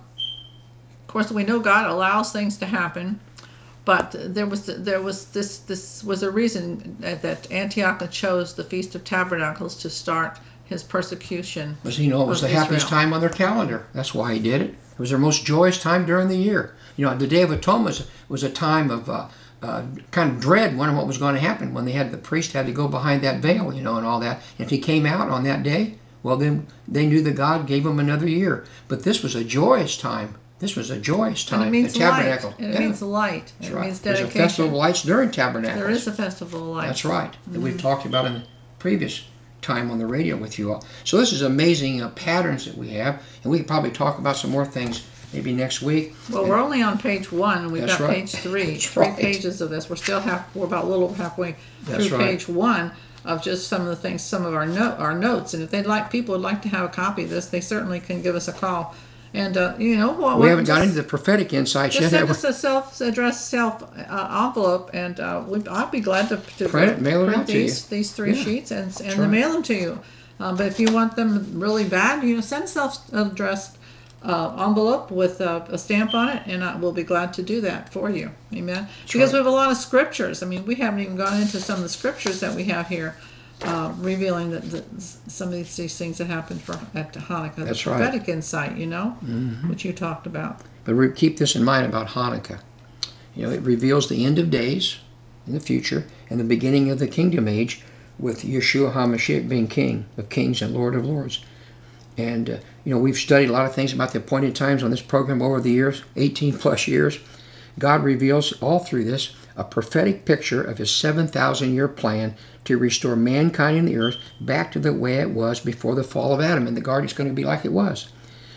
of course, we know God allows things to happen. But there was there was this this was a reason that Antiochus chose the Feast of Tabernacles to start his persecution. Because you know it was the happiest time on their calendar. That's why he did it. It was their most joyous time during the year. You know, the Day of Atonement was, was a time of uh, uh, kind of dread, wondering what was going to happen when they had the priest had to go behind that veil, you know, and all that. And if he came out on that day, well, then they knew that God gave them another year. But this was a joyous time. This was a joyous time. And it means the tabernacle. light. And it yeah. means light. That's it right. means There's dedication. a festival of lights during tabernacles. There is a festival of lights. That's right. That we've talked about in the previous time on the radio with you all. So this is amazing uh, patterns that we have, and we could probably talk about some more things maybe next week. Well, and we're only on page one, and we've That's got right. page three. That's three right. pages of this. We're still half. We're about a little halfway That's through right. page one of just some of the things, some of our note, our notes. And if they'd like, people would like to have a copy of this, they certainly can give us a call. And uh, you know, what we haven't just, got into the prophetic insights Just yet. send have us a self-addressed self uh, envelope, and uh, we, I'd be glad to, to Print it, mail it print out to these you. these three Yeah. sheets and and right. mail them to you. Uh, but if you want them really bad, you know, send self-addressed uh, envelope with uh, a stamp on it, and I will be glad to do that for you. Amen. Because right. we have a lot of scriptures. I mean, we haven't even gone into some of the scriptures that we have here. Uh, revealing that the, some of these, these things that happened for at Hanukkah, the That's right. prophetic insight, you know, Mm-hmm. which you talked about. But re- keep this in mind about Hanukkah. You know, it reveals the end of days in the future and the beginning of the kingdom age, with Yeshua HaMashiach being King of Kings and Lord of Lords. And uh, you know, we've studied a lot of things about the appointed times on this program over the years, eighteen plus years. God reveals all through this a prophetic picture of His seven thousand year plan to restore mankind and the earth back to the way it was before the fall of Adam. And the garden is going to be like it was.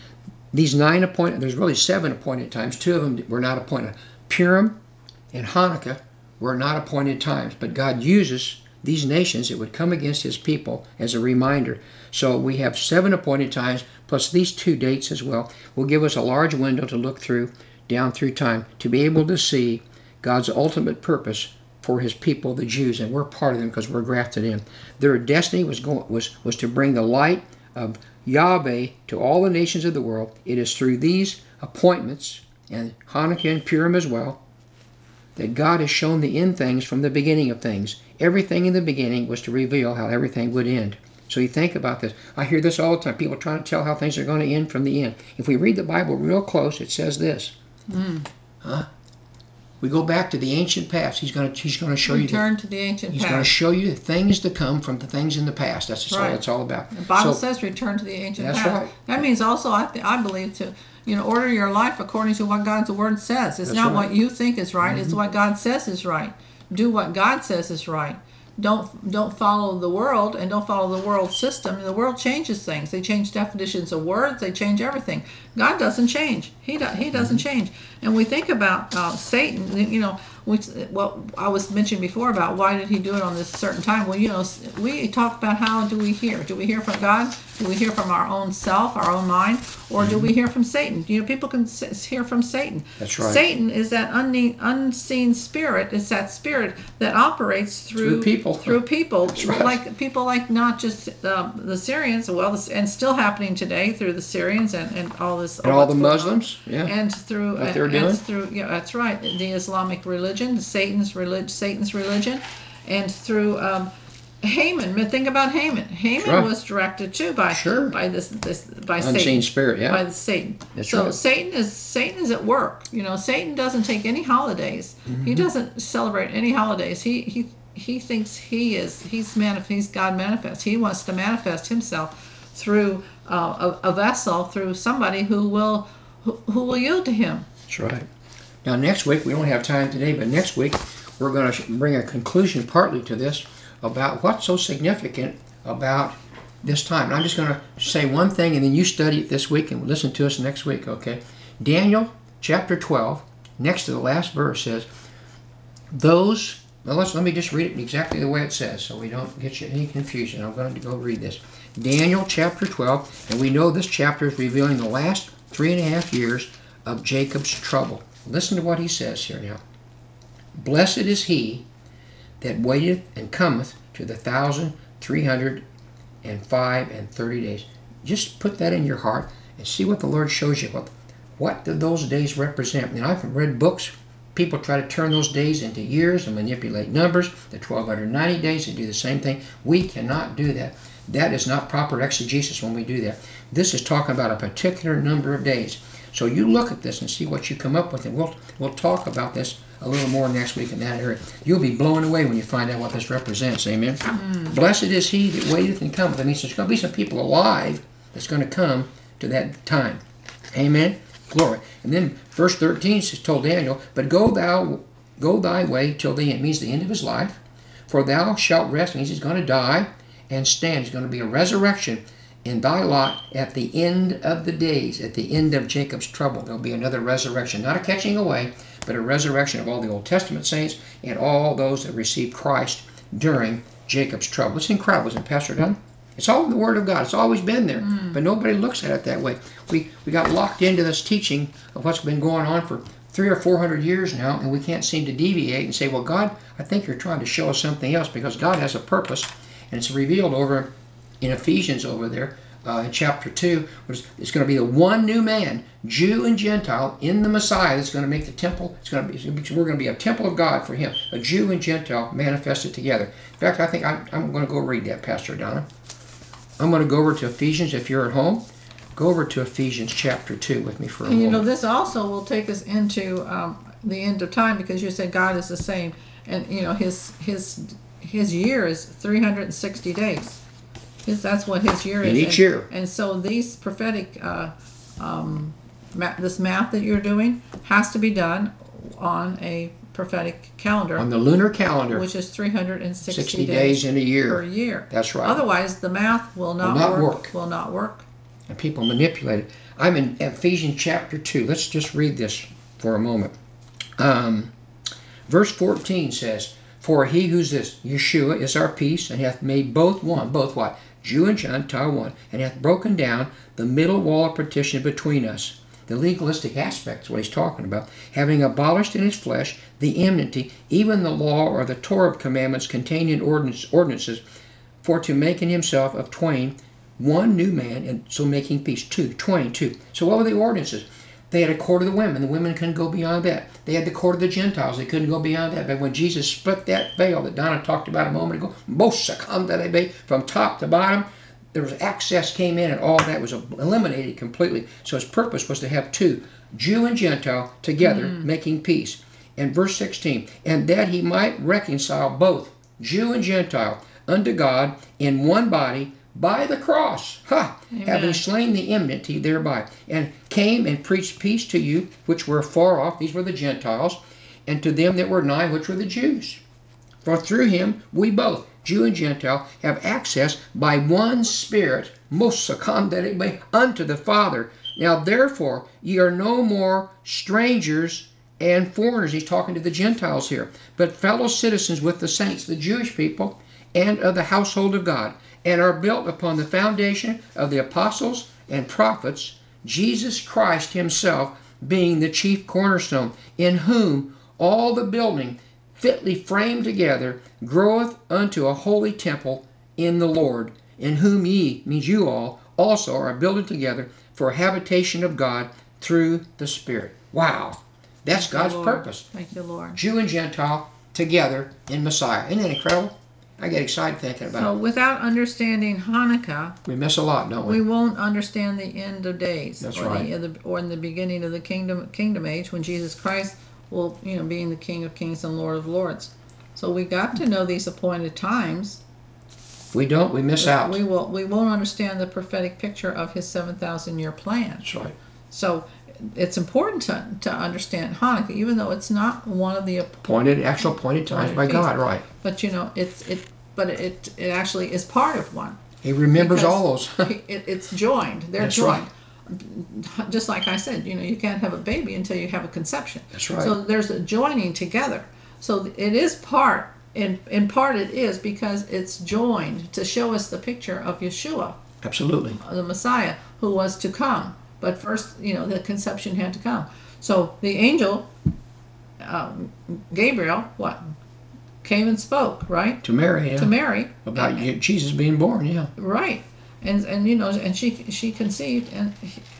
These nine appointed, there's really seven appointed times. Two of them were not appointed. Purim and Hanukkah were not appointed times, but God uses these nations that would come against His people as a reminder. So we have seven appointed times, plus these two dates as well, will give us a large window to look through, down through time, to be able to see God's ultimate purpose for His people, the Jews, and we're part of them because we're grafted in. Their destiny was going was was to bring the light of Yahweh to all the nations of the world. It is through these appointments, and Hanukkah and Purim as well, that God has shown the end things from the beginning of things. Everything in the beginning was to reveal how everything would end. So you think about this. I hear this all the time. People trying to tell how things are going to end from the end. If we read the Bible real close, it says this. Mm. Huh? We go back to the ancient past. He's going to he's going to show you. Return the, to the ancient He's past. going to show you the things to come from the things in the past. That's all Right. it's all about. The Bible So- says return to the ancient That's past. right. That means also, I, th- I believe, to you know order your life according to what God's word says. It's That's not right. what you think is right. It's what God says is right. Do what God says is right. Don't don't follow the world, and don't follow the world system. The world changes things. They change definitions of words. They change everything. God doesn't change. He do, He doesn't change. And we think about uh, Satan. You know, we what I was mentioning before about why did he do it on this certain time? Well, you know, we talk about how do we hear? Do we hear from God? Do we hear from our own self, our own mind, or do we hear from Satan? You know, people can s- hear from Satan. That's right. Satan is that unne- unseen spirit. It's that spirit that operates through Through people. Through people, right. like people like not just um, the Syrians, well, this, and still happening today through the Syrians and, and all this. And all the what's going on. Muslims, yeah. And through What uh, they're and doing. through yeah, that's right. The Islamic religion, Satan's religion, Satan's religion, and through um, Haman. But think about Haman. Haman Sure. was directed too by Sure. by this this by Unseen Satan. spirit, yeah. By the Satan. That's so right. Satan is Satan is at work. You know, Satan doesn't take any holidays. Mm-hmm. He doesn't celebrate any holidays. He he he thinks he is he's manif- he's God manifest. He wants to manifest himself. through uh, a, a vessel, through somebody who will who, who will yield to him. That's right. Now, next week, we don't have time today, but next week, we're going to bring a conclusion partly to this about what's so significant about this time. And I'm just going to say one thing, and then you study it this week and listen to us next week, okay? Daniel chapter twelve, next to the last verse, says, those, well, let's, let me just read it exactly the way it says so we don't get you any confusion. I'm going to go read this. Daniel chapter twelve, and we know this chapter is revealing the last three and a half years of Jacob's trouble. Listen to what he says here now. Blessed is he that waiteth and cometh to the thousand three hundred and five and thirty days. Just put that in your heart and see what the Lord shows you. What, what do those days represent? And I've read books. People try to turn those days into years and manipulate numbers. The twelve ninety days and do the same thing. We cannot do that. That is not proper exegesis when we do that. This is talking about a particular number of days. So you look at this and see what you come up with, and we'll we'll talk about this a little more next week in that area. You'll be blown away when you find out what this represents. Amen. Mm. Blessed is he that waiteth and cometh. That means there's going to be some people alive that's going to come to that time. Amen. Glory. And then verse thirteen says, told Daniel, but go thou go thy way till the end. It means the end of his life. For thou shalt rest. It means he's going to die and stand. It's going to be a resurrection in thy lot at the end of the days, at the end of Jacob's trouble. There'll be another resurrection, not a catching away, but a resurrection of all the Old Testament saints and all those that received Christ during Jacob's trouble. It's incredible, isn't it, Pastor Dunn? It's all in the Word of God. It's always been there, mm. but nobody looks at it that way. We we got locked into this teaching of what's been going on for three or four hundred years now, and we can't seem to deviate and say, well, God, I think you're trying to show us something else, because God has a purpose, and it's revealed over in Ephesians over there uh, in chapter two. It's going to be the one new man, Jew and Gentile, in the Messiah that's going to make the temple. It's going to be, we're going to be a temple of God for him, a Jew and Gentile manifested together. In fact, I think I, I'm going to go read that, Pastor Donna. I'm going to go over to Ephesians. If you're at home, go over to Ephesians chapter two with me for a and moment. You know, this also will take us into um, the end of time, because you said God is the same, and you know his his his year is three hundred sixty days. His, that's what his year in is. each and, year. And so these prophetic, uh, um, ma- this math that you're doing has to be done on a prophetic calendar. On the lunar calendar. Which is three hundred sixty, sixty days, days in a year. Per year. That's right. Otherwise, the math will not, will not work, work. Will not work. And people manipulate it. I'm in Ephesians chapter two. Let's just read this for a moment. Um, verse fourteen says, for he who's this, Yeshua, is our peace, and hath made both one. Both what? Jew and Gentile one. And hath broken down the middle wall of partition between us. The legalistic aspect is what he's talking about. Having abolished in his flesh the enmity, even the law or the Torah of commandments contained in ordinance, ordinances, for to make in himself of twain one new man, and so making peace. Two, twain, two. So what were the ordinances? They had a court of the women. The women couldn't go beyond that. They had the court of the Gentiles. They couldn't go beyond that. But when Jesus split that veil that Donna talked about a moment ago, from top to bottom, there was access came in, and all that was eliminated completely. So his purpose was to have two, Jew and Gentile, together, mm. making peace. And verse sixteen, and that he might reconcile both Jew and Gentile unto God in one body by the cross, ha, having slain the enmity thereby, and came and preached peace to you which were far off, these were the Gentiles, and to them that were nigh, which were the Jews. For through him we both, Jew and Gentile, have access by one Spirit, most unto the Father. Now therefore ye are no more strangers and foreigners. He's talking to the Gentiles here, but fellow citizens with the saints, the Jewish people, and of the household of God, and are built upon the foundation of the apostles and prophets, Jesus Christ himself being the chief cornerstone, in whom all the building fitly framed together groweth unto a holy temple in the Lord, in whom ye, means you all, also are builded together for a habitation of God through the Spirit. Wow. That's Thank God's purpose. Thank you, Lord. Jew and Gentile together in Messiah. Isn't that incredible? I get excited thinking about so it. So without understanding Hanukkah, we miss a lot, don't we? We won't understand the end of days. That's or right. The, or in the beginning of the kingdom kingdom age, when Jesus Christ will, you know, being the King of Kings and Lord of Lords. So we got to know these appointed times If we don't, we miss out. we will we won't understand the prophetic picture of his seven thousand year plan. That's right. So it's important to, to understand Hanukkah, even though it's not one of the Appointed, actual appointed times by Appointed God, feasts. right. But you know, it's it but it it actually is part of one. He remembers Because all those. it, it's joined. They're That's joined. Just like I said, you know, you can't have a baby until you have a conception. That's right. So there's a joining together. So it is part, in, in part it is because it's joined to show us the picture of Yeshua, Absolutely. the Messiah, who was to come. But first, you know, the conception had to come. So the angel, um, Gabriel, what? Came and spoke, right? To Mary, yeah. To Mary. About And- you- Jesus being born, yeah. Right, and and you know, and she she conceived, and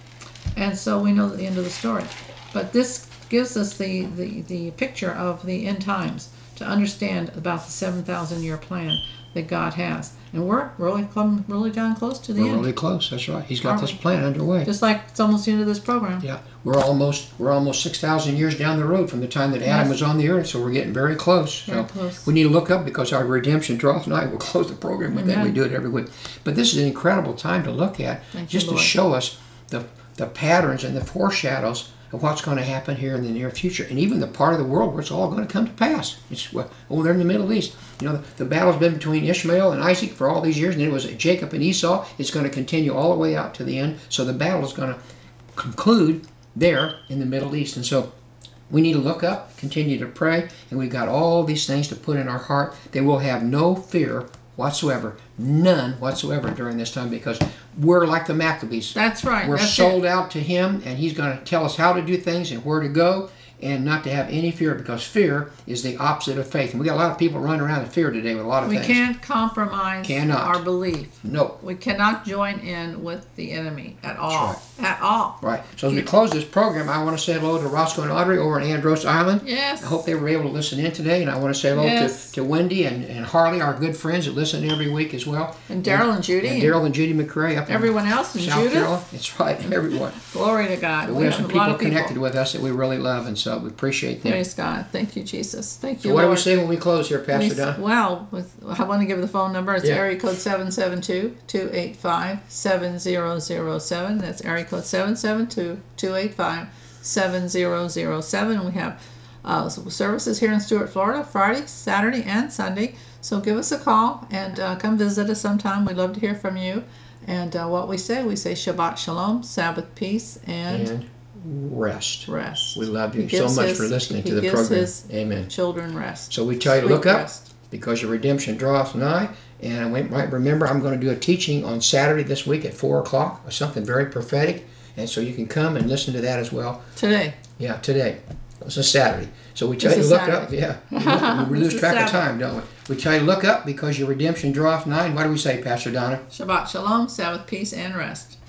and so we know the end of the story. But this gives us the the, the picture of the end times to understand about the seven thousand year plan that God has, and we're really come really down close to the We're end. really close, that's right. He's got Aren't this we? plan underway. Just like it's almost the end of this program. Yeah, we're almost we're almost six thousand years down the road from the time that Adam Yes. was on the earth, so we're getting very close. Very so close. we need to look up because our redemption draws nigh. We'll close the program with that. Amen. We do it every week. But this is an incredible time to look at, Thank you, just to Lord. show us the the patterns and the foreshadows of what's going to happen here in the near future, and even the part of the world where it's all going to come to pass. It's well, over there in the Middle East. You know, the, the battle's been between Ishmael and Isaac for all these years, and then it was Jacob and Esau. It's going to continue all the way out to the end. So the battle is going to conclude there in the Middle East, and so we need to look up, continue to pray, and we've got all these things to put in our heart. They will have no fear whatsoever, none whatsoever during this time, because we're like the Maccabees. That's right. We're that's sold it. out to Him, and He's going to tell us how to do things and where to go, and not to have any fear, because fear is the opposite of faith. And we got a lot of people running around in fear today with a lot of We things. can't compromise Cannot. our belief. No. We cannot join in with the enemy at all. right. At all. Right. So as we close this program, I want to say hello to Roscoe and Audrey over in Andros Island. Yes. I hope they were able to listen in today, and I want to say hello Yes. to, to Wendy and, and Harley, our good friends that listen every week as well. And Daryl and Judy. And Daryl and Judy McCrae up in Everyone else, and South Judith. Carolina. That's right, everyone. Glory to God. We have some a lot people of people. connected with us that we really love, and so we appreciate them. Praise God. Thank you, Jesus. Thank you, So what do we Lord. say when we close here, Pastor We- Don? Well, with, I want to give the phone number. It's Yeah. area code seven seven two, two eight five, seven zero zero seven. That's area code seven seven two, two eight five, seven zero zero seven. We have uh, services here in Stuart, Florida, Friday, Saturday, and Sunday. So give us a call and uh, come visit us sometime. We'd love to hear from you. And uh, what we say, we say Shabbat Shalom, Sabbath peace, and, And rest. rest. We love He you so gives much his- for listening he to the gives program. his Amen. children rest. So we tell you to Sweet look up, rest. because your redemption draweth nigh. And we might remember, I'm going to do a teaching on Saturday this week at four o'clock, or something very prophetic. And so you can come and listen to that as well. Today. Yeah, today. It's a Saturday. So we tell It's you a to look Saturday. up. Yeah. We, we lose It's a track of Sabbath. time, don't we? We tell you to look up because your redemption draweth nigh. And what do we say, Pastor Donna? Shabbat Shalom, Sabbath peace, and rest.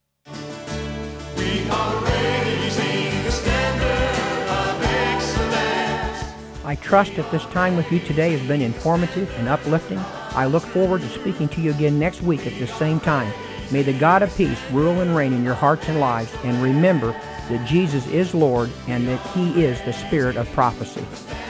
We are raising the standard of excellence. I trust that this time with you today has been informative and uplifting. I look forward to speaking to you again next week at this same time. May the God of peace rule and reign in your hearts and lives, and remember that Jesus is Lord and that He is the Spirit of prophecy.